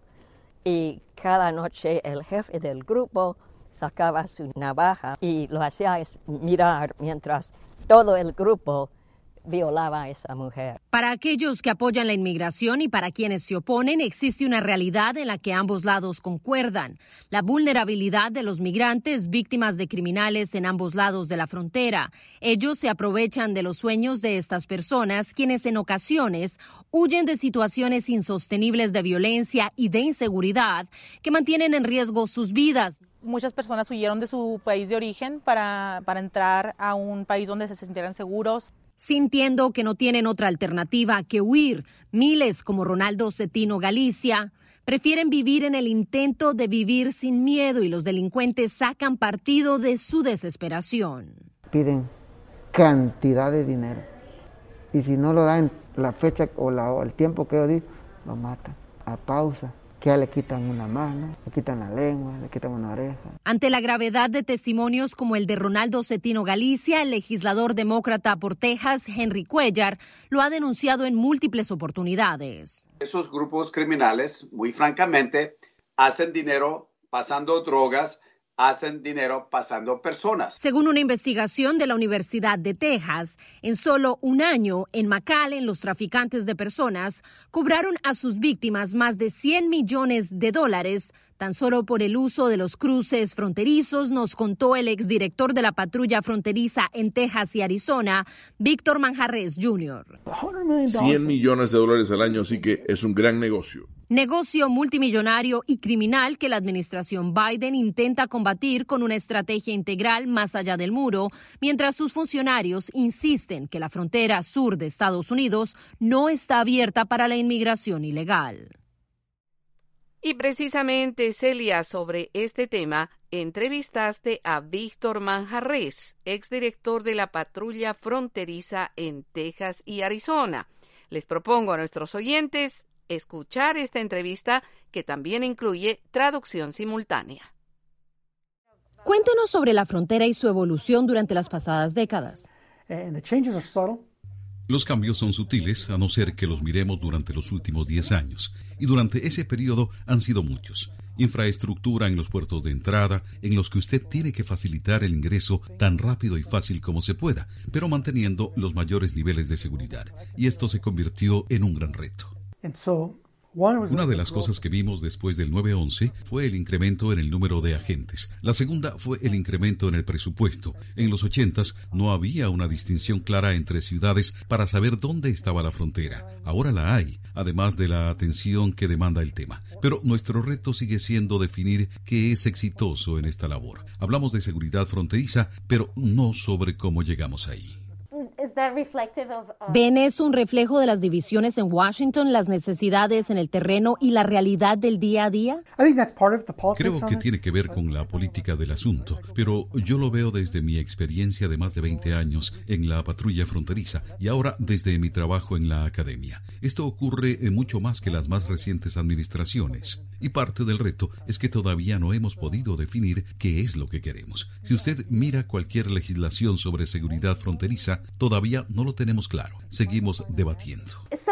y cada noche el jefe del grupo sacaba su navaja y lo hacía mirar mientras todo el grupo violaba a esa mujer. Para aquellos que apoyan la inmigración y para quienes se oponen, existe una realidad en la que ambos lados concuerdan: la vulnerabilidad de los migrantes víctimas de criminales en ambos lados de la frontera. Ellos se aprovechan de los sueños de estas personas, quienes en ocasiones huyen de situaciones insostenibles de violencia y de inseguridad que mantienen en riesgo sus vidas. Muchas personas huyeron de su país de origen para, para entrar a un país donde se sintieran seguros. Sintiendo que no tienen otra alternativa que huir, miles como Ronaldo Cetino Galicia prefieren vivir en el intento de vivir sin miedo y los delincuentes sacan partido de su desesperación. Piden cantidad de dinero y si no lo dan la fecha o, la, o el tiempo que yo di, lo matan a pausa. Que ya le quitan una mano, le quitan la lengua, le quitan una oreja. Ante la gravedad de testimonios como el de Ronaldo Cetino Galicia, el legislador demócrata por Texas, Henry Cuellar, lo ha denunciado en múltiples oportunidades. Esos grupos criminales, muy francamente, hacen dinero pasando drogas, hacen dinero pasando personas. Según una investigación de la Universidad de Texas, en solo un año, en McAllen, los traficantes de personas cobraron a sus víctimas más de cien millones de dólares tan solo por el uso de los cruces fronterizos, nos contó el exdirector de la patrulla fronteriza en Texas y Arizona, Víctor Manjarres junior cien millones de dólares al año, así que es un gran negocio. Negocio multimillonario y criminal que la administración Biden intenta combatir con una estrategia integral más allá del muro, mientras sus funcionarios insisten que la frontera sur de Estados Unidos no está abierta para la inmigración ilegal. Y precisamente, Celia, sobre este tema, entrevistaste a Víctor Manjarres, exdirector de la patrulla fronteriza en Texas y Arizona. Les propongo a nuestros oyentes escuchar esta entrevista, que también incluye traducción simultánea. Cuéntenos sobre la frontera y su evolución durante las pasadas décadas. Los cambios son sutiles, a no ser que los miremos durante los últimos diez años. Y durante ese periodo han sido muchos. Infraestructura en los puertos de entrada, en los que usted tiene que facilitar el ingreso tan rápido y fácil como se pueda, pero manteniendo los mayores niveles de seguridad. Y esto se convirtió en un gran reto. Una de las cosas que vimos después del nueve once fue el incremento en el número de agentes. La segunda fue el incremento en el presupuesto. En los ochentas no había una distinción clara entre ciudades para saber dónde estaba la frontera. Ahora la hay, además de la atención que demanda el tema. Pero nuestro reto sigue siendo definir qué es exitoso en esta labor. Hablamos de seguridad fronteriza, pero no sobre cómo llegamos ahí. ¿Ven es un reflejo de las divisiones en Washington, las necesidades en el terreno y la realidad del día a día? Creo que tiene que ver con la política del asunto, pero yo lo veo desde mi experiencia de más de veinte años en la patrulla fronteriza y ahora desde mi trabajo en la academia. Esto ocurre en mucho más que las más recientes administraciones. Y parte del reto es que todavía no hemos podido definir qué es lo que queremos. Si usted mira cualquier legislación sobre seguridad fronteriza, todavía no lo tenemos claro. Seguimos debatiendo.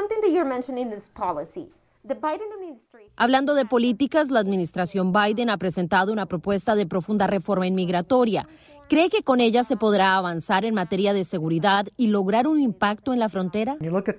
Hablando de políticas, la administración Biden ha presentado una propuesta de profunda reforma inmigratoria. ¿Cree que con ella se podrá avanzar en materia de seguridad y lograr un impacto en la frontera?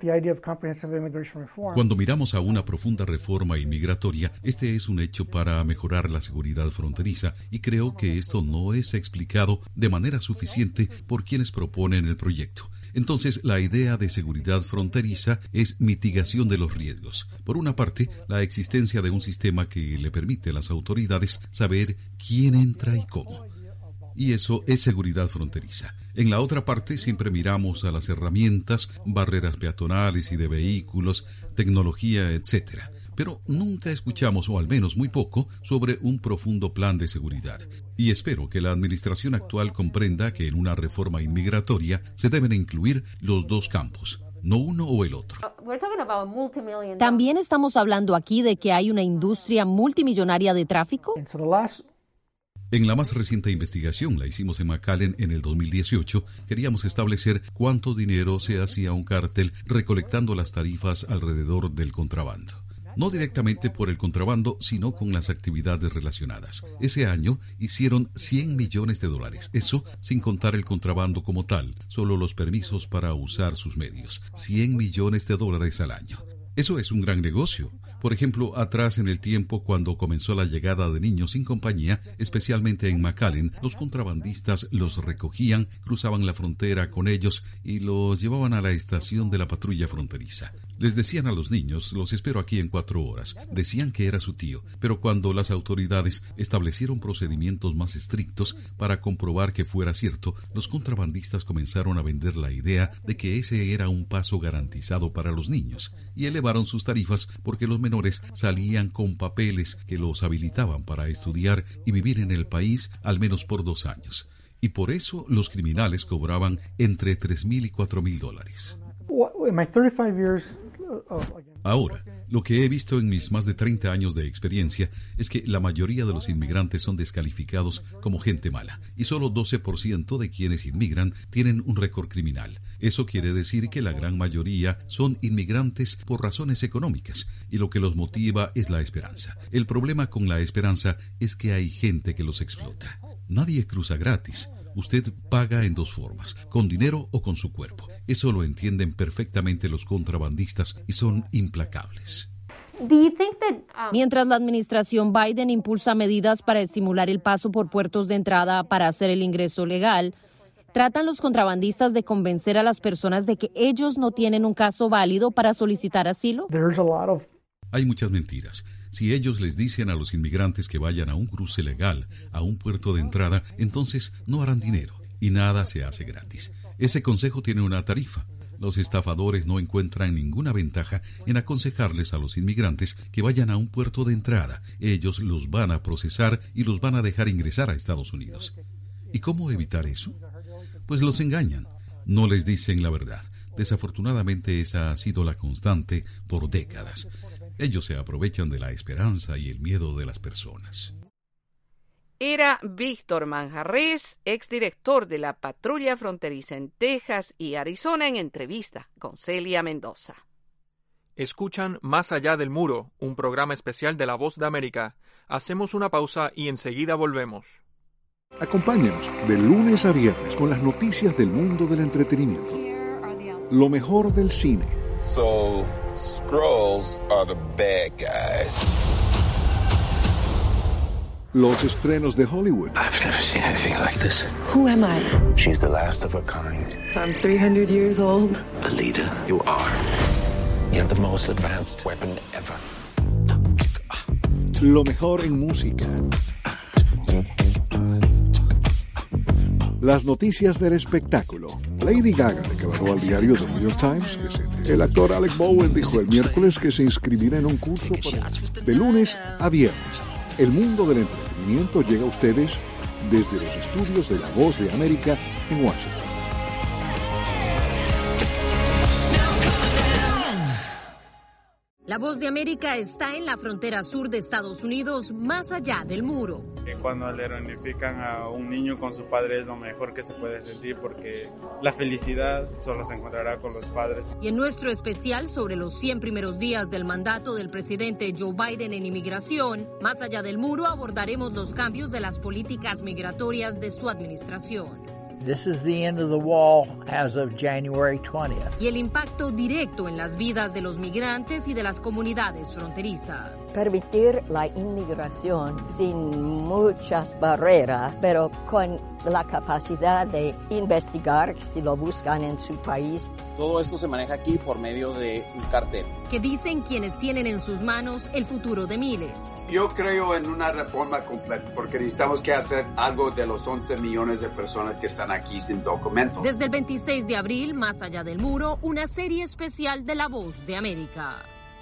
Cuando miramos a una profunda reforma inmigratoria, este es un hecho para mejorar la seguridad fronteriza y creo que esto no es explicado de manera suficiente por quienes proponen el proyecto. Entonces, la idea de seguridad fronteriza es mitigación de los riesgos. Por una parte, la existencia de un sistema que le permite a las autoridades saber quién entra y cómo. Y eso es seguridad fronteriza. En la otra parte siempre miramos a las herramientas, barreras peatonales y de vehículos, tecnología, etcétera. Pero nunca escuchamos, o al menos muy poco, sobre un profundo plan de seguridad. Y espero que la administración actual comprenda que en una reforma inmigratoria se deben incluir los dos campos, no uno o el otro. ¿También estamos hablando aquí de que hay una industria multimillonaria de tráfico? En la más reciente investigación, la hicimos en McAllen en el dos mil dieciocho, queríamos establecer cuánto dinero se hacía un cártel recolectando las tarifas alrededor del contrabando. No directamente por el contrabando, sino con las actividades relacionadas. Ese año hicieron cien millones de dólares, eso sin contar el contrabando como tal, solo los permisos para usar sus medios. cien millones de dólares al año. Eso es un gran negocio. Por ejemplo, atrás en el tiempo cuando comenzó la llegada de niños sin compañía, especialmente en McAllen, los contrabandistas los recogían, cruzaban la frontera con ellos y los llevaban a la estación de la patrulla fronteriza. Les decían a los niños, los espero aquí en cuatro horas. Decían que era su tío, pero cuando las autoridades establecieron procedimientos más estrictos para comprobar que fuera cierto, los contrabandistas comenzaron a vender la idea de que ese era un paso garantizado para los niños y elevaron sus tarifas porque los menores salían con papeles que los habilitaban para estudiar y vivir en el país al menos por dos años. Y por eso los criminales cobraban entre tres mil y cuatro mil dólares. Ahora, lo que he visto en mis más de treinta años de experiencia es que la mayoría de los inmigrantes son descalificados como gente mala y solo doce por ciento de quienes inmigran tienen un récord criminal. Eso quiere decir que la gran mayoría son inmigrantes por razones económicas y lo que los motiva es la esperanza. El problema con la esperanza es que hay gente que los explota. Nadie cruza gratis. Usted paga en dos formas, con dinero o con su cuerpo. Eso lo entienden perfectamente los contrabandistas y son implacables. Mientras la administración Biden impulsa medidas para estimular el paso por puertos de entrada para hacer el ingreso legal, ¿tratan los contrabandistas de convencer a las personas de que ellos no tienen un caso válido para solicitar asilo? Hay muchas mentiras. Si ellos les dicen a los inmigrantes que vayan a un cruce legal, a un puerto de entrada, entonces no harán dinero y nada se hace gratis. Ese consejo tiene una tarifa. Los estafadores no encuentran ninguna ventaja en aconsejarles a los inmigrantes que vayan a un puerto de entrada. Ellos los van a procesar y los van a dejar ingresar a Estados Unidos. ¿Y cómo evitar eso? Pues los engañan. No les dicen la verdad. Desafortunadamente esa ha sido la constante por décadas. Ellos se aprovechan de la esperanza y el miedo de las personas. Era Víctor Manjarrés, exdirector de la Patrulla Fronteriza en Texas y Arizona, en entrevista con Celia Mendoza. Escuchan Más allá del muro, un programa especial de La Voz de América. Hacemos una pausa y enseguida volvemos. Acompáñenos de lunes a viernes con las noticias del mundo del entretenimiento. Lo mejor del cine. So, Skrulls are the bad guys. Los estrenos de Hollywood. I've never seen anything like this. Who am I? She's the last of her kind. So I'm three hundred years old. Alita, you are. You have the most advanced weapon ever. Lo mejor en música. Las noticias del espectáculo. Lady Gaga declaró al diario The New York Times que se... El actor Alec Bowen dijo el miércoles que se inscribirá en un curso para... De lunes a viernes. El mundo del entretenimiento llega a ustedes desde los estudios de La Voz de América en Washington. La Voz de América está en la frontera sur de Estados Unidos, más allá del muro. Cuando le reunifican a un niño con su padre es lo mejor que se puede sentir porque la felicidad solo se encontrará con los padres. Y en nuestro especial sobre los cien primeros días del mandato del presidente Joe Biden en inmigración, más allá del muro abordaremos los cambios de las políticas migratorias de su administración. This is the end of the wall as of January twentieth. Y el impacto directo en las vidas de los migrantes y de las comunidades fronterizas. Permitir la inmigración sin muchas barreras, pero con la capacidad de investigar si lo buscan en su país. Todo esto se maneja aquí por medio de un cartel. Que dicen quienes tienen en sus manos el futuro de miles. Yo creo en una reforma completa porque necesitamos que hacer algo de los once millones de personas que están aquí sin documentos. Desde el veintiséis de abril, Más allá del muro, una serie especial de La Voz de América.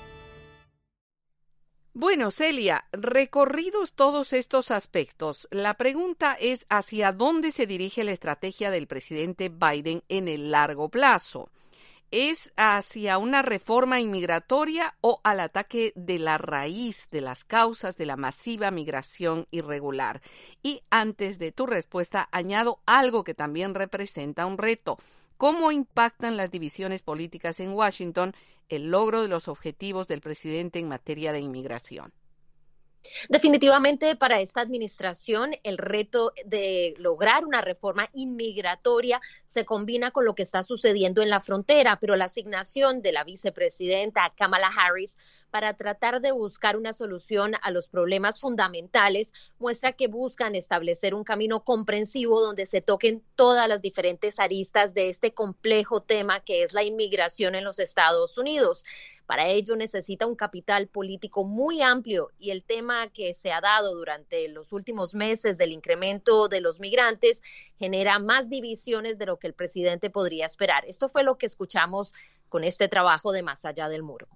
Bueno, Celia, recorridos todos estos aspectos, la pregunta es hacia dónde se dirige la estrategia del presidente Biden en el largo plazo. ¿Es hacia una reforma inmigratoria o al ataque de la raíz de las causas de la masiva migración irregular? Y antes de tu respuesta, añado algo que también representa un reto. ¿Cómo impactan las divisiones políticas en Washington el logro de los objetivos del presidente en materia de inmigración? Definitivamente para esta administración el reto de lograr una reforma inmigratoria se combina con lo que está sucediendo en la frontera, pero la asignación de la vicepresidenta Kamala Harris para tratar de buscar una solución a los problemas fundamentales muestra que buscan establecer un camino comprensivo donde se toquen todas las diferentes aristas de este complejo tema que es la inmigración en los Estados Unidos. Para ello necesita un capital político muy amplio y el tema que se ha dado durante los últimos meses del incremento de los migrantes genera más divisiones de lo que el presidente podría esperar. Esto fue lo que escuchamos con este trabajo de Más Allá del Muro.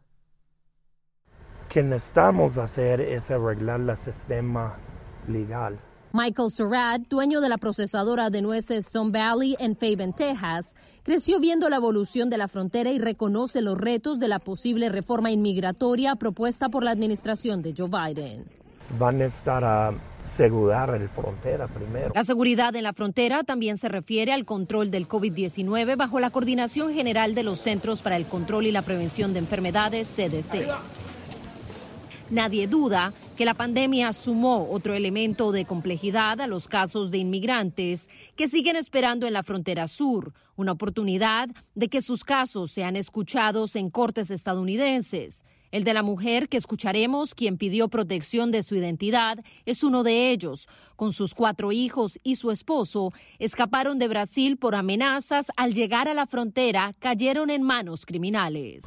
Lo que necesitamos hacer es arreglar el sistema legal. Michael Surratt, dueño de la procesadora de nueces Sun Valley en Fayetteville, Texas, creció viendo la evolución de la frontera y reconoce los retos de la posible reforma inmigratoria propuesta por la administración de Joe Biden. Van a necesitar a asegurar la frontera primero. La seguridad en la frontera también se refiere al control del COVID diecinueve bajo la coordinación general de los Centros para el Control y la Prevención de Enfermedades, C D C. Nadie duda que la pandemia sumó otro elemento de complejidad a los casos de inmigrantes que siguen esperando en la frontera sur, una oportunidad de que sus casos sean escuchados en cortes estadounidenses. El de la mujer que escucharemos, quien pidió protección de su identidad, es uno de ellos. Con sus cuatro hijos y su esposo, escaparon de Brasil por amenazas. Al llegar a la frontera, cayeron en manos criminales.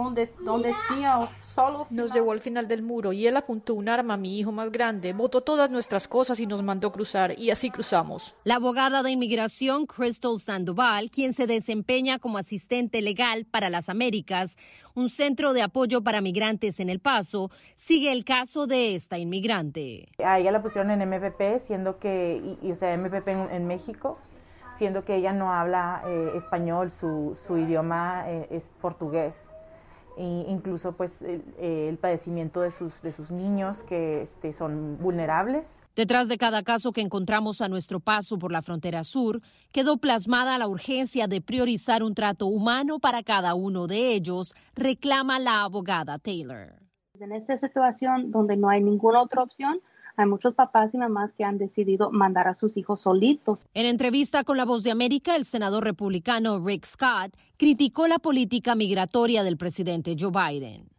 Nos llevó al final del muro y él apuntó un arma a mi hijo más grande, botó todas nuestras cosas y nos mandó cruzar, y así cruzamos. La abogada de inmigración Crystal Sandoval, quien se desempeña como asistente legal para las Américas, un centro de apoyo para migrantes en El Paso, sigue el caso de esta inmigrante. A ella la pusieron en M P P, siendo que, y, y, o sea, M P P en, en México, siendo que ella no habla eh, español, su, su idioma eh, es portugués. E incluso pues el, el padecimiento de sus, de sus niños que este, son vulnerables. Detrás de cada caso que encontramos a nuestro paso por la frontera sur, quedó plasmada la urgencia de priorizar un trato humano para cada uno de ellos, reclama la abogada Taylor. En esta situación donde no hay ninguna otra opción, hay muchos papás y mamás que han decidido mandar a sus hijos solitos. En entrevista con La Voz de América, el senador republicano Rick Scott criticó la política migratoria del presidente Joe Biden.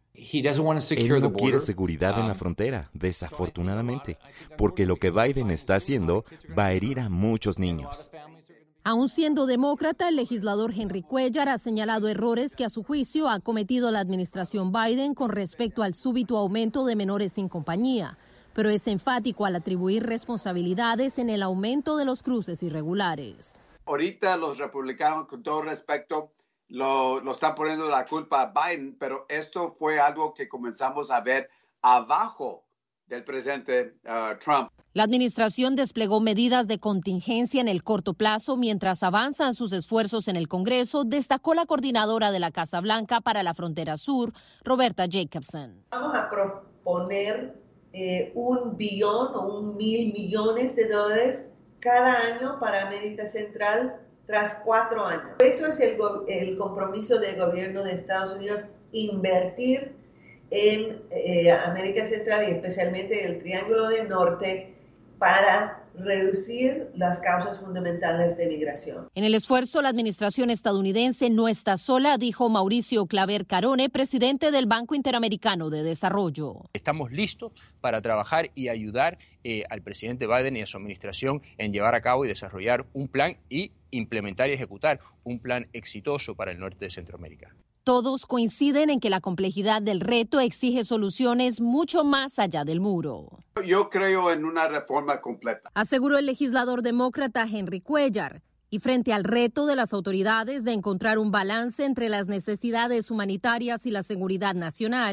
Él no quiere seguridad en la frontera, desafortunadamente, porque lo que Biden está haciendo va a herir a muchos niños. Aún siendo demócrata, el legislador Henry Cuellar ha señalado errores que a su juicio ha cometido la administración Biden con respecto al súbito aumento de menores sin compañía, pero es enfático al atribuir responsabilidades en el aumento de los cruces irregulares. Ahorita los republicanos, con todo respeto, lo, lo están poniendo la culpa a Biden, pero esto fue algo que comenzamos a ver abajo del presidente uh, Trump. La administración desplegó medidas de contingencia en el corto plazo mientras avanzan sus esfuerzos en el Congreso, destacó la coordinadora de la Casa Blanca para la frontera sur, Roberta Jacobson. Vamos a proponer eh, un billón o un mil millones de dólares cada año para América Central tras cuatro años. Eso es el, el compromiso del gobierno de Estados Unidos, invertir en eh, América Central y especialmente el Triángulo del Norte para reducir las causas fundamentales de migración. En el esfuerzo, la administración estadounidense no está sola, dijo Mauricio Claver Carone, presidente del Banco Interamericano de Desarrollo. Estamos listos para trabajar y ayudar eh, al presidente Biden y a su administración en llevar a cabo y desarrollar un plan y implementar y ejecutar un plan exitoso para el norte de Centroamérica. Todos coinciden en que la complejidad del reto exige soluciones mucho más allá del muro. Yo creo en una reforma completa, aseguró el legislador demócrata Henry Cuellar. Y frente al reto de las autoridades de encontrar un balance entre las necesidades humanitarias y la seguridad nacional,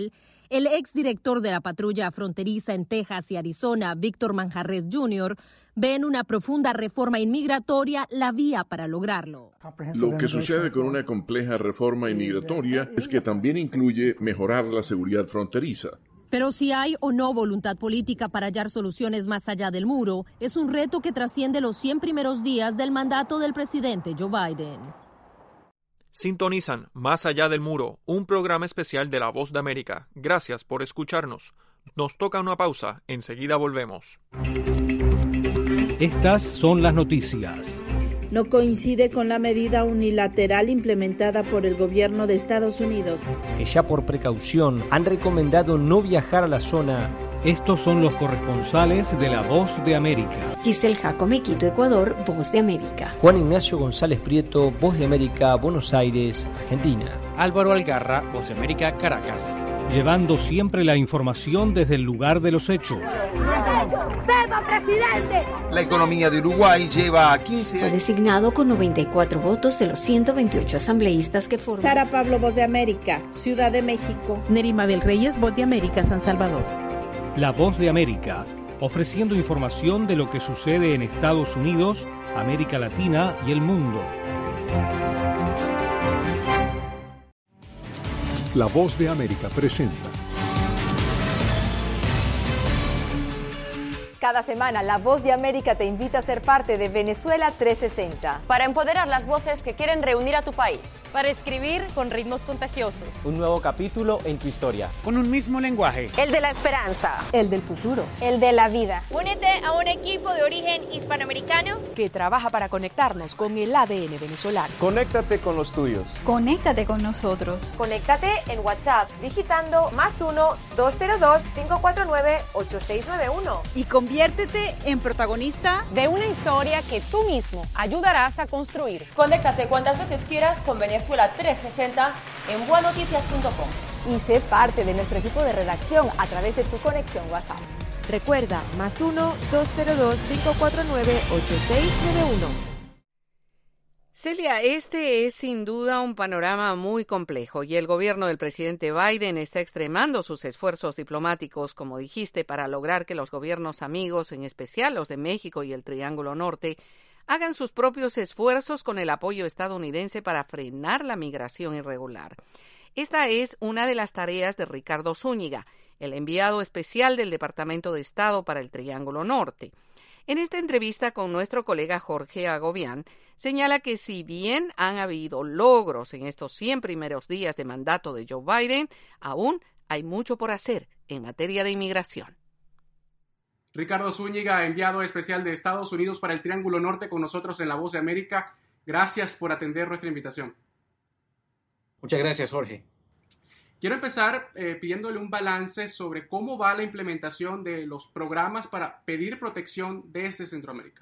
El exdirector de la patrulla fronteriza en Texas y Arizona, Víctor Manjarres junior, ve en una profunda reforma inmigratoria la vía para lograrlo. Lo que sucede con una compleja reforma inmigratoria es que también incluye mejorar la seguridad fronteriza. Pero si hay o no voluntad política para hallar soluciones más allá del muro, es un reto que trasciende los cien primeros días del mandato del presidente Joe Biden. Sintonizan Más allá del muro, un programa especial de La Voz de América. Gracias por escucharnos. Nos toca una pausa, enseguida volvemos. Estas son las noticias. No coincide con la medida unilateral implementada por el gobierno de Estados Unidos. Que ya por precaución han recomendado no viajar a la zona. Estos son los corresponsales de La Voz de América. Giselle Jacome, Quito, Ecuador, Voz de América. Juan Ignacio González Prieto, Voz de América, Buenos Aires, Argentina. Álvaro Algarra, Voz de América, Caracas. Llevando siempre la información desde el lugar de los hechos. La economía de Uruguay lleva a quince años. Fue designado con noventa y cuatro votos de los ciento veintiocho asambleístas que forman. Sara Pablo, Voz de América, Ciudad de México. Nerima del Reyes, Voz de América, San Salvador. La Voz de América, ofreciendo información de lo que sucede en Estados Unidos, América Latina y el mundo. La Voz de América presenta. Cada semana, La Voz de América te invita a ser parte de Venezuela trescientos sesenta. Para empoderar las voces que quieren reunir a tu país. Para escribir con ritmos contagiosos. Un nuevo capítulo en tu historia. Con un mismo lenguaje. El de la esperanza. El del futuro. El de la vida. Únete a un equipo de origen hispanoamericano que trabaja para conectarnos con el A D N venezolano. Conéctate con los tuyos. Conéctate con nosotros. Conéctate en WhatsApp digitando más uno, dos cero dos, cinco cuatro nueve, ocho seis nueve uno. Y conviértete en protagonista de una historia que tú mismo ayudarás a construir. Conéctate cuantas veces quieras con Venezuela trescientos sesenta en bua noticias punto com. Y sé parte de nuestro equipo de redacción a través de tu conexión WhatsApp. Recuerda, más uno, dos cero dos, cinco cuatro nueve, ocho seis nueve uno. Celia, este es sin duda un panorama muy complejo y el gobierno del presidente Biden está extremando sus esfuerzos diplomáticos, como dijiste, para lograr que los gobiernos amigos, en especial los de México y el Triángulo Norte, hagan sus propios esfuerzos con el apoyo estadounidense para frenar la migración irregular. Esta es una de las tareas de Ricardo Zúñiga, el enviado especial del Departamento de Estado para el Triángulo Norte. En esta entrevista con nuestro colega Jorge Agobián, señala que si bien han habido logros en estos cien primeros días de mandato de Joe Biden, aún hay mucho por hacer en materia de inmigración. Ricardo Zúñiga, enviado especial de Estados Unidos para el Triángulo Norte, con nosotros en La Voz de América. Gracias por atender nuestra invitación. Muchas gracias, Jorge. Quiero empezar eh, pidiéndole un balance sobre cómo va la implementación de los programas para pedir protección desde Centroamérica.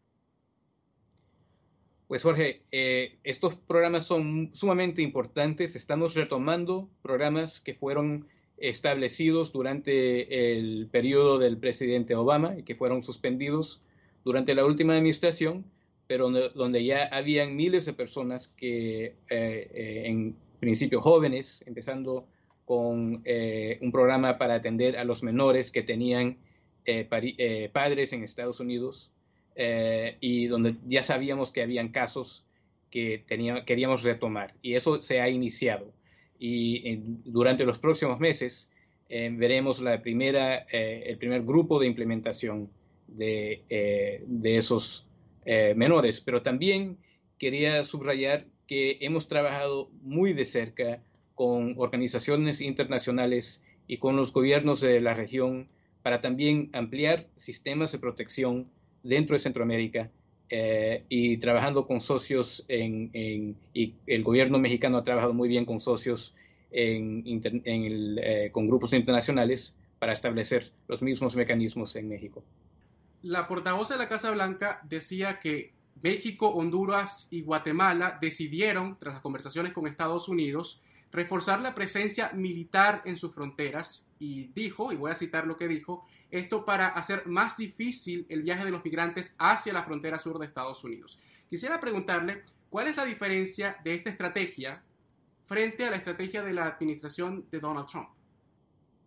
Pues Jorge, eh, estos programas son sumamente importantes. Estamos retomando programas que fueron establecidos durante el periodo del presidente Obama y que fueron suspendidos durante la última administración, pero donde ya habían miles de personas que eh, eh, en principio jóvenes, empezando con eh, un programa para atender a los menores que tenían eh, pari, eh, padres en Estados Unidos eh, y donde ya sabíamos que habían casos que tenía, queríamos retomar, y eso se ha iniciado. Y en, durante los próximos meses eh, veremos la primera, eh, el primer grupo de implementación de, eh, de esos eh, menores, pero también quería subrayar que hemos trabajado muy de cerca con organizaciones internacionales y con los gobiernos de la región para también ampliar sistemas de protección dentro de Centroamérica eh, y trabajando con socios en, en, y el gobierno mexicano ha trabajado muy bien con socios en, en el, eh, con grupos internacionales para establecer los mismos mecanismos en México. La portavoz de la Casa Blanca decía que México, Honduras y Guatemala decidieron, tras las conversaciones con Estados Unidos, reforzar la presencia militar en sus fronteras y dijo, y voy a citar lo que dijo, esto para hacer más difícil el viaje de los migrantes hacia la frontera sur de Estados Unidos. Quisiera preguntarle, ¿cuál es la diferencia de esta estrategia frente a la estrategia de la administración de Donald Trump?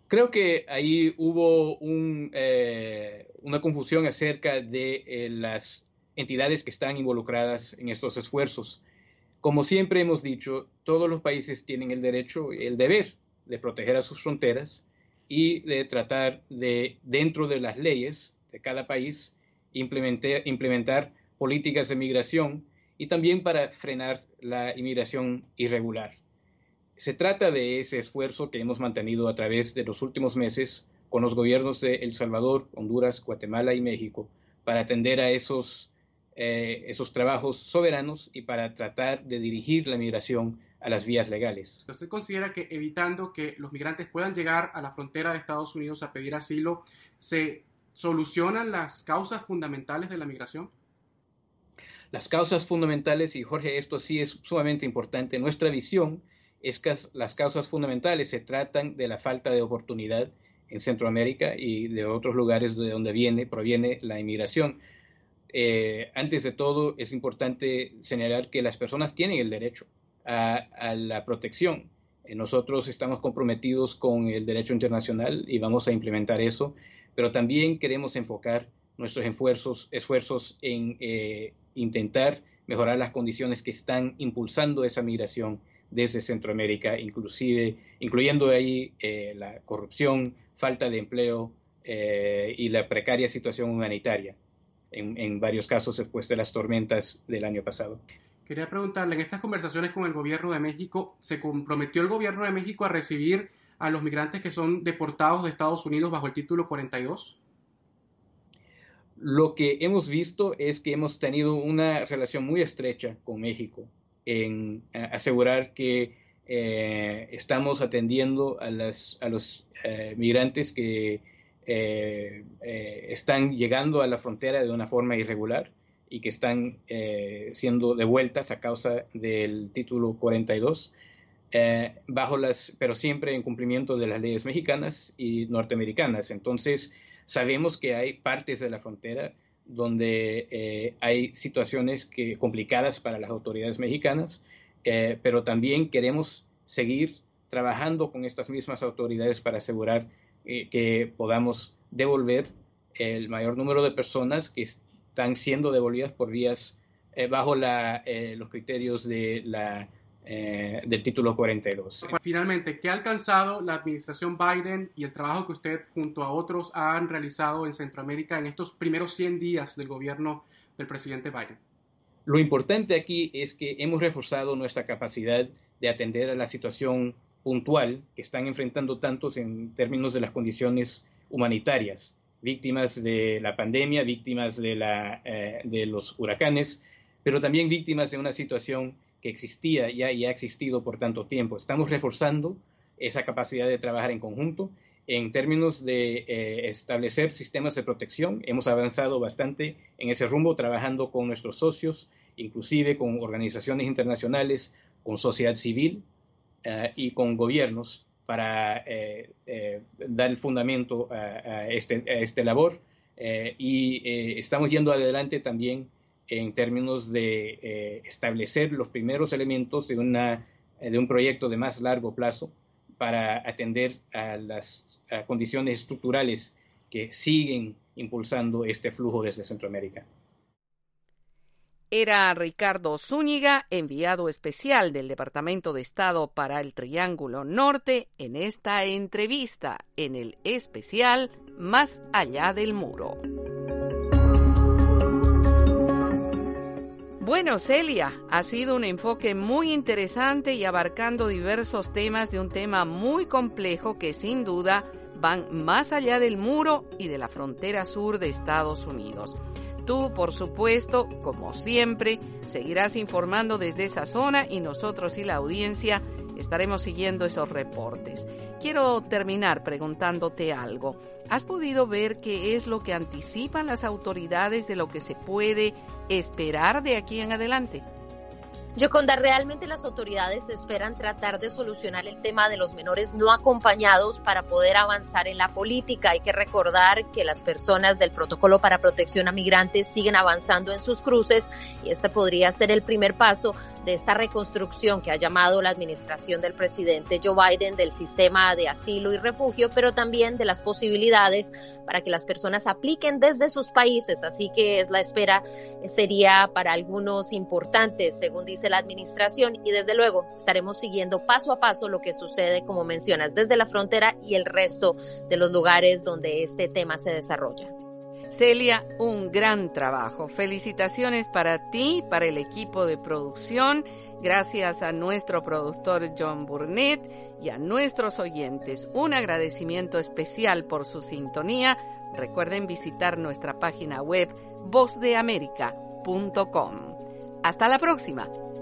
Creo que ahí hubo un, eh, una confusión acerca de eh, las entidades que están involucradas en estos esfuerzos. Como siempre hemos dicho, todos los países tienen el derecho y el deber de proteger a sus fronteras y de tratar de, dentro de las leyes de cada país, implementar, implementar políticas de migración y también para frenar la inmigración irregular. Se trata de ese esfuerzo que hemos mantenido a través de los últimos meses con los gobiernos de El Salvador, Honduras, Guatemala y México para atender a esos, eh, esos trabajos soberanos y para tratar de dirigir la migración a las vías legales. ¿Usted considera que evitando que los migrantes puedan llegar a la frontera de Estados Unidos a pedir asilo, se solucionan las causas fundamentales de la migración? Las causas fundamentales, y Jorge, esto sí es sumamente importante, nuestra visión es que las causas fundamentales se tratan de la falta de oportunidad en Centroamérica y de otros lugares de donde viene, proviene la inmigración. Eh, antes de todo, es importante señalar que las personas tienen el derecho a, a la protección. Eh, nosotros estamos comprometidos con el derecho internacional y vamos a implementar eso, pero también queremos enfocar nuestros esfuerzos, esfuerzos en eh, intentar mejorar las condiciones que están impulsando esa migración desde Centroamérica, inclusive, incluyendo ahí eh, la corrupción, falta de empleo eh, y la precaria situación humanitaria, en, en varios casos después de las tormentas del año pasado. Quería preguntarle, en estas conversaciones con el gobierno de México, ¿se comprometió el gobierno de México a recibir a los migrantes que son deportados de Estados Unidos bajo el título cuarenta y dos? Lo que hemos visto es que hemos tenido una relación muy estrecha con México en asegurar que eh, estamos atendiendo a, las, a los eh, migrantes que eh, eh, están llegando a la frontera de una forma irregular y que están eh, siendo devueltas a causa del título cuarenta y dos, eh, bajo las, pero siempre en cumplimiento de las leyes mexicanas y norteamericanas. Entonces, sabemos que hay partes de la frontera donde eh, hay situaciones que, complicadas para las autoridades mexicanas, eh, pero también queremos seguir trabajando con estas mismas autoridades para asegurar eh, que podamos devolver el mayor número de personas que están siendo devolvidas por vías eh, bajo la, eh, los criterios de la, eh, del título cuarenta y dos. Finalmente, ¿qué ha alcanzado la administración Biden y el trabajo que usted junto a otros han realizado en Centroamérica en estos primeros cien días del gobierno del presidente Biden? Lo importante aquí es que hemos reforzado nuestra capacidad de atender a la situación puntual que están enfrentando tantos en términos de las condiciones humanitarias, víctimas de la pandemia, víctimas de, la, eh, de los huracanes, pero también víctimas de una situación que existía ya y ha existido por tanto tiempo. Estamos reforzando esa capacidad de trabajar en conjunto. En términos de eh, establecer sistemas de protección, hemos avanzado bastante en ese rumbo, trabajando con nuestros socios, inclusive con organizaciones internacionales, con sociedad civil uh, y con gobiernos para eh, eh, dar el fundamento a, a, este, a este labor. Eh, y eh, estamos yendo adelante también en términos de eh, establecer los primeros elementos de, una, de un proyecto de más largo plazo para atender a las a condiciones estructurales que siguen impulsando este flujo desde Centroamérica. Era Ricardo Zúñiga, enviado especial del Departamento de Estado para el Triángulo Norte, en esta entrevista en el especial Más allá del muro. Bueno, Celia, ha sido un enfoque muy interesante y abarcando diversos temas de un tema muy complejo que sin duda van más allá del muro y de la frontera sur de Estados Unidos. Tú, por supuesto, como siempre, seguirás informando desde esa zona y nosotros y la audiencia estaremos siguiendo esos reportes. Quiero terminar preguntándote algo. ¿Has podido ver qué es lo que anticipan las autoridades de lo que se puede esperar de aquí en adelante? Yoconda, realmente las autoridades esperan tratar de solucionar el tema de los menores no acompañados para poder avanzar en la política. Hay que recordar que las personas del Protocolo para Protección a Migrantes siguen avanzando en sus cruces y este podría ser el primer paso de esta reconstrucción que ha llamado la administración del presidente Joe Biden del sistema de asilo y refugio, pero también de las posibilidades para que las personas apliquen desde sus países. Así que es la espera sería para algunos importante, según dice la administración, y desde luego estaremos siguiendo paso a paso lo que sucede, como mencionas, desde la frontera y el resto de los lugares donde este tema se desarrolla. Celia, un gran trabajo. Felicitaciones para ti, para el equipo de producción. Gracias a nuestro productor John Burnett y a nuestros oyentes. Un agradecimiento especial por su sintonía. Recuerden visitar nuestra página web voz de américa punto com. Hasta la próxima.